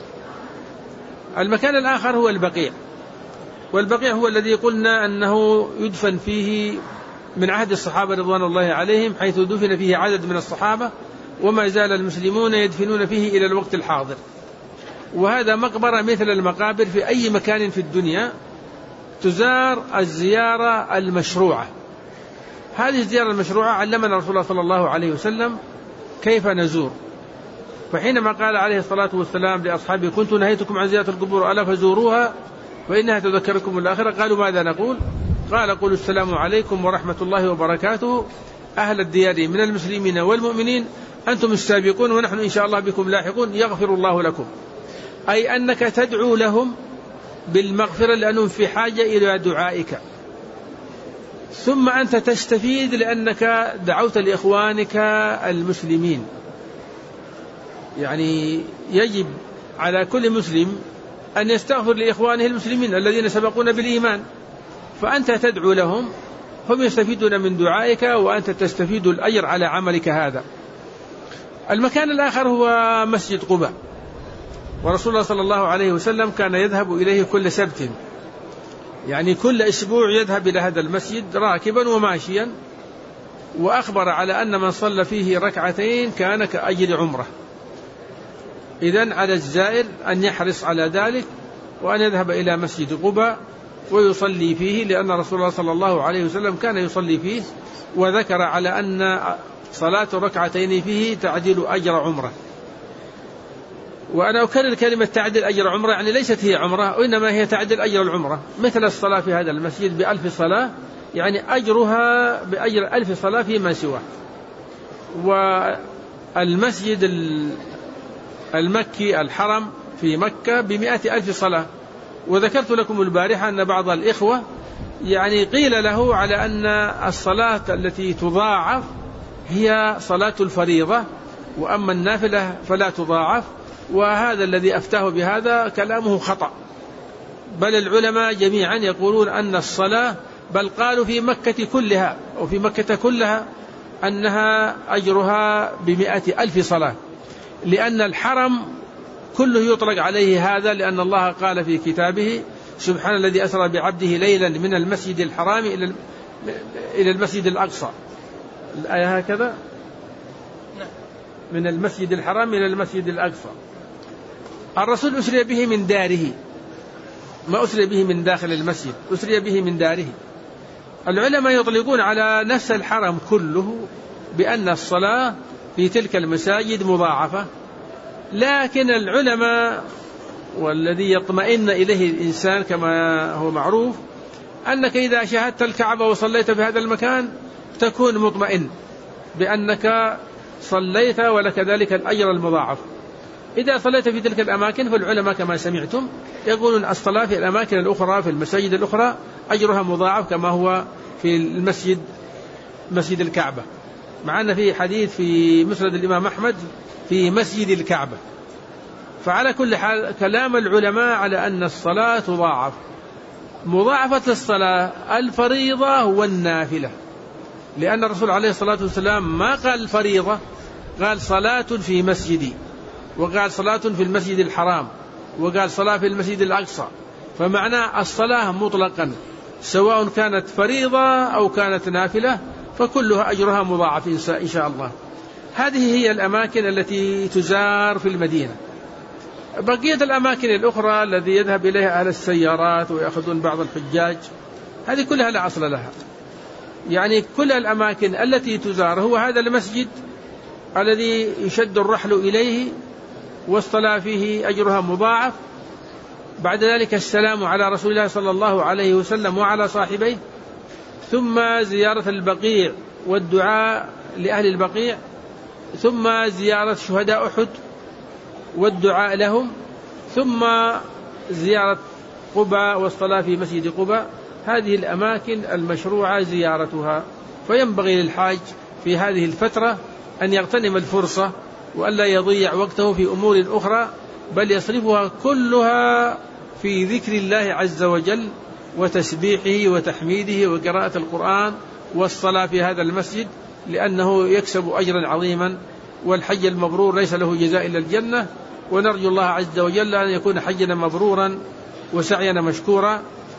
Speaker 2: المكان الآخر هو البقيع، والبقيع هو الذي قلنا أنه يدفن فيه من عهد الصحابة رضوان الله عليهم، حيث دفن فيه عدد من الصحابة، وما زال المسلمون يدفنون فيه إلى الوقت الحاضر. وهذا مقبرة مثل المقابر في أي مكان في الدنيا تزار الزيارة المشروعة. هذه الزيارة المشروعة علمنا رسول الله صلى الله عليه وسلم كيف نزور. فحينما قال عليه الصلاة والسلام لأصحابه كنت نهيتكم عن زيارة القبور ألا فزوروها فإنها تذكركم الآخرة، قالوا ماذا نقول؟ قال قولوا السلام عليكم ورحمة الله وبركاته أهل الديار من المسلمين والمؤمنين أنتم السابقون ونحن إن شاء الله بكم لاحقون يغفر الله لكم. أي أنك تدعو لهم بالمغفرة لأنهم في حاجة إلى دعائك، ثم أنت تستفيد لأنك دعوت لإخوانك المسلمين. يعني يجب على كل مسلم أن يستغفر لإخوانه المسلمين الذين سبقونا بالإيمان، فأنت تدعو لهم، هم يستفيدون من دعائك وأنت تستفيد الأجر على عملك هذا. المكان الآخر هو مسجد قباء، ورسول الله صلى الله عليه وسلم كان يذهب إليه كل سبت، يعني كل أسبوع يذهب إلى هذا المسجد راكبا وماشيا، وأخبر على أن من صلى فيه ركعتين كان كأجر عمره. إذن على الزائر أن يحرص على ذلك وأن يذهب إلى مسجد قباء ويصلي فيه، لأن رسول الله صلى الله عليه وسلم كان يصلي فيه، وذكر على أن صلاة ركعتين فيه تعدل أجر عمره. وأنا أكرر كلمة تعدل أجر عمره، يعني ليست هي عمره وإنما هي تعدل أجر العمرة، مثل الصلاة في هذا المسجد ب1000 صلاة، يعني أجرها بأجر 1000 صلاة فيما سواه. والمسجد المكي الحرم في مكة ب100,000 صلاة. وذكرت لكم البارحة أن بعض الإخوة يعني قيل له على أن الصلاة التي تضاعف هي صلاة الفريضة، وأما النافلة فلا تضاعف، وهذا الذي أفتاه بهذا كلامه خطأ، بل العلماء جميعا يقولون أن الصلاة، بل قالوا في مكة كلها أو في مكة كلها أنها أجرها ب100,000 صلاة، لأن الحرم كله يطلق عليه هذا، لأن الله قال في كتابه: سبحان الذي أسرى بعبده ليلا من المسجد الحرام إلى المسجد الأقصى. الآية هكذا، من المسجد الحرام إلى المسجد الأقصى. الرسول أسري به من داره، ما أسري به من داخل المسجد، أسري به من داره. العلماء يطلقون على نفس الحرم كله بأن الصلاة في تلك المساجد مضاعفة، لكن العلماء والذي يطمئن إليه الإنسان كما هو معروف أنك إذا شاهدت الكعبة وصليت في هذا المكان تكون مطمئن بأنك صليت ولك ذلك الأجر المضاعف. إذا صليت في تلك الأماكن فالعلماء كما سمعتم يقولون الصلاة في الأماكن الأخرى في المساجد الأخرى أجرها مضاعف كما هو في المسجد، مسجد الكعبة. معنا في حديث في مسند الإمام أحمد في مسجد الكعبة. فعلى كل حال كلام العلماء على أن الصلاة تضاعف. مضاعفة الصلاة الفريضة والنافلة، لأن الرسول عليه الصلاة والسلام ما قال الفريضة، قال صلاة في مسجدي، وقال صلاة في المسجد الحرام، وقال صلاة في المسجد الأقصى. فمعنى الصلاة مطلقا سواء كانت فريضة أو كانت نافلة فكلها أجرها مضاعف إن شاء الله. هذه هي الأماكن التي تزار في المدينة. بقية الأماكن الأخرى الذي يذهب إليها أهل السيارات ويأخذون بعض الحجاج هذه كلها لا أصل لها. يعني كل الأماكن التي تزار هو هذا المسجد الذي يشد الرحل إليه والصلاة فيه أجرها مضاعف. بعد ذلك السلام على رسول الله صلى الله عليه وسلم وعلى صاحبيه، ثم زيارة البقيع والدعاء لأهل البقيع، ثم زيارة شهداء أحد والدعاء لهم، ثم زيارة قباء والصلاة في مسجد قباء. هذه الأماكن المشروعة زيارتها. فينبغي للحاج في هذه الفترة أن يغتنم الفرصة وألا يضيع وقته في أمور أخرى، بل يصرفها كلها في ذكر الله عز وجل وتسبيحه وتحميده وقراءة القرآن والصلاة في هذا المسجد، لأنه يكسب أجرا عظيما. والحج المبرور ليس له جزاء إلا الجنة، ونرجو الله عز وجل أن يكون حجنا مبرورا وسعينا مشكورا.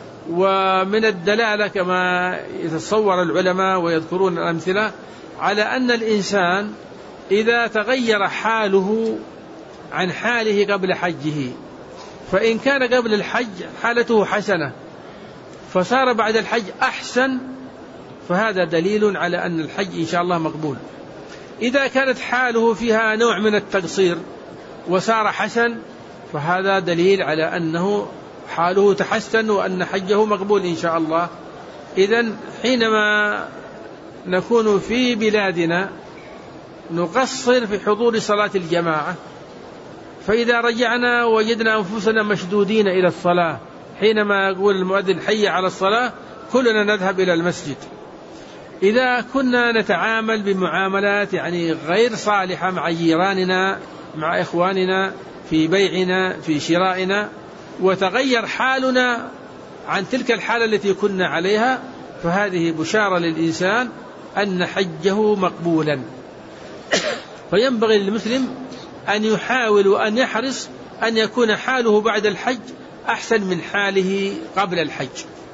Speaker 2: ومن الدلالة كما يتصور العلماء ويذكرون الأمثلة على أن الإنسان إذا تغير حاله عن حاله قبل حجه، فإن كان قبل الحج حالته حسنة فصار بعد الحج أحسن، فهذا دليل على أن الحج إن شاء الله مقبول. إذا كانت حاله فيها نوع من التقصير وصار حسن، فهذا دليل على أنه حاله تحسن وأن حجه مقبول إن شاء الله. إذن حينما نكون في بلادنا نقصر في حضور صلاة الجماعة، فإذا رجعنا وجدنا أنفسنا مشدودين إلى الصلاة، حينما يقول المؤذن حي على الصلاة كلنا نذهب إلى المسجد. إذا كنا نتعامل بمعاملات يعني غير صالحة مع جيراننا مع إخواننا في بيعنا في شرائنا، وتغير حالنا عن تلك الحالة التي كنا عليها، فهذه بشارة للإنسان أن حجه مقبولا. فينبغي للمسلم أن يحاول وأن يحرص أن يكون حاله بعد الحج أحسن من حاله قبل الحج.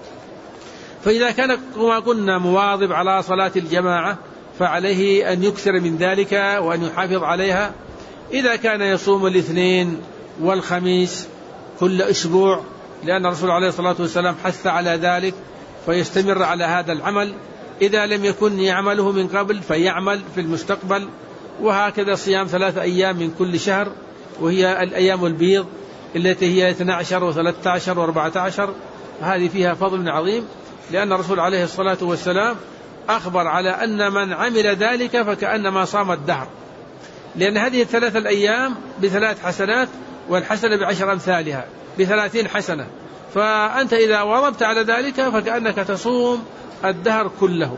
Speaker 2: فإذا كان كما قلنا مواظب على صلاة الجماعة فعليه أن يكثر من ذلك وأن يحافظ عليها. إذا كان يصوم الاثنين والخميس كل أسبوع، لأن الرسول عليه الصلاة والسلام حث على ذلك، فيستمر على هذا العمل. إذا لم يكن يعمله من قبل فيعمل في المستقبل. وهكذا صيام 3 أيام من كل شهر، وهي الأيام البيض التي هي 12 و13 و14، هذه فيها فضل عظيم، لأن الرسول عليه الصلاة والسلام أخبر على أن من عمل ذلك فكأنما صام الدهر، لأن هذه 3 الأيام ب3 حسنات، والحسنة ب10 أمثالها ب30 حسنة. فأنت إذا واظبت على ذلك فكأنك تصوم الدهر كله.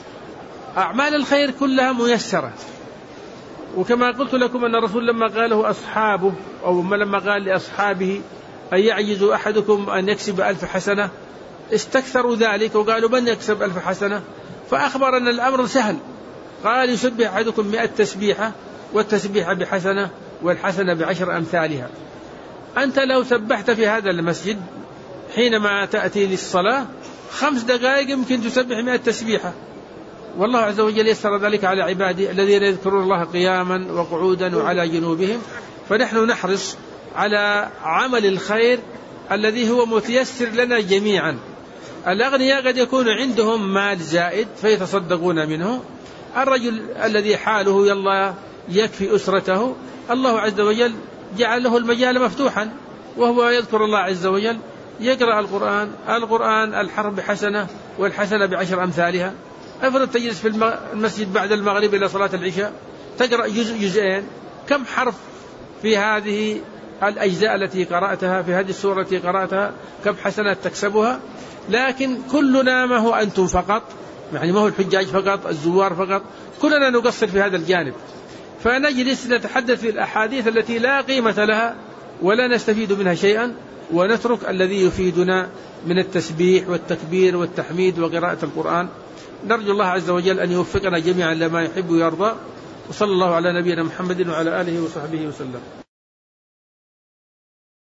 Speaker 2: أعمال الخير كلها ميسرة، وكما قلت لكم أن الرسول لما قاله أصحابه أو لما قال لأصحابه أن يعجز أحدكم أن يكسب 1000 حسنة استكثروا ذلك وقالوا من يكسب 1000 حسنة، فأخبر أن الأمر سهل. قال يسبح أحدكم 100 تسبيحة، والتسبيحة ب1 والحسنة ب10 أمثالها. أنت لو سبحت في هذا المسجد حينما تأتي للصلاة 5 دقائق يمكن تسبح 100 تسبيحة، والله عز وجل يسر ذلك على عباده الذين يذكرون الله قياما وقعودا وعلى جنوبهم. فنحن نحرص على عمل الخير الذي هو متيسر لنا جميعا. الأغنياء قد يكون عندهم مال زائد فيتصدقون منه، الرجل الذي حاله يلا يكفي أسرته الله عز وجل جعل له المجال مفتوحا، وهو يذكر الله عز وجل، يقرأ القرآن الحرف ب1 والحسنة ب10 أمثالها. افرض تجلس في المسجد بعد المغرب إلى صلاة العشاء تقرأ جزئين، كم حرف في هذه الأجزاء التي قرأتها، في هذه السورة التي قرأتها، كم حسنات تكسبها. لكن كلنا ما هو أنتم فقط، يعني ما هو الحجاج فقط، الزوار فقط، كلنا نقصر في هذا الجانب، فنجلس نتحدث في الأحاديث التي لا قيمة لها ولا نستفيد منها شيئا، ونترك الذي يفيدنا من التسبيح والتكبير والتحميد وقراءة القرآن. نرجو الله عز وجل أن يوفقنا جميعا لما يحب ويرضى، وصلى الله على نبينا محمد وعلى آله وصحبه وسلم.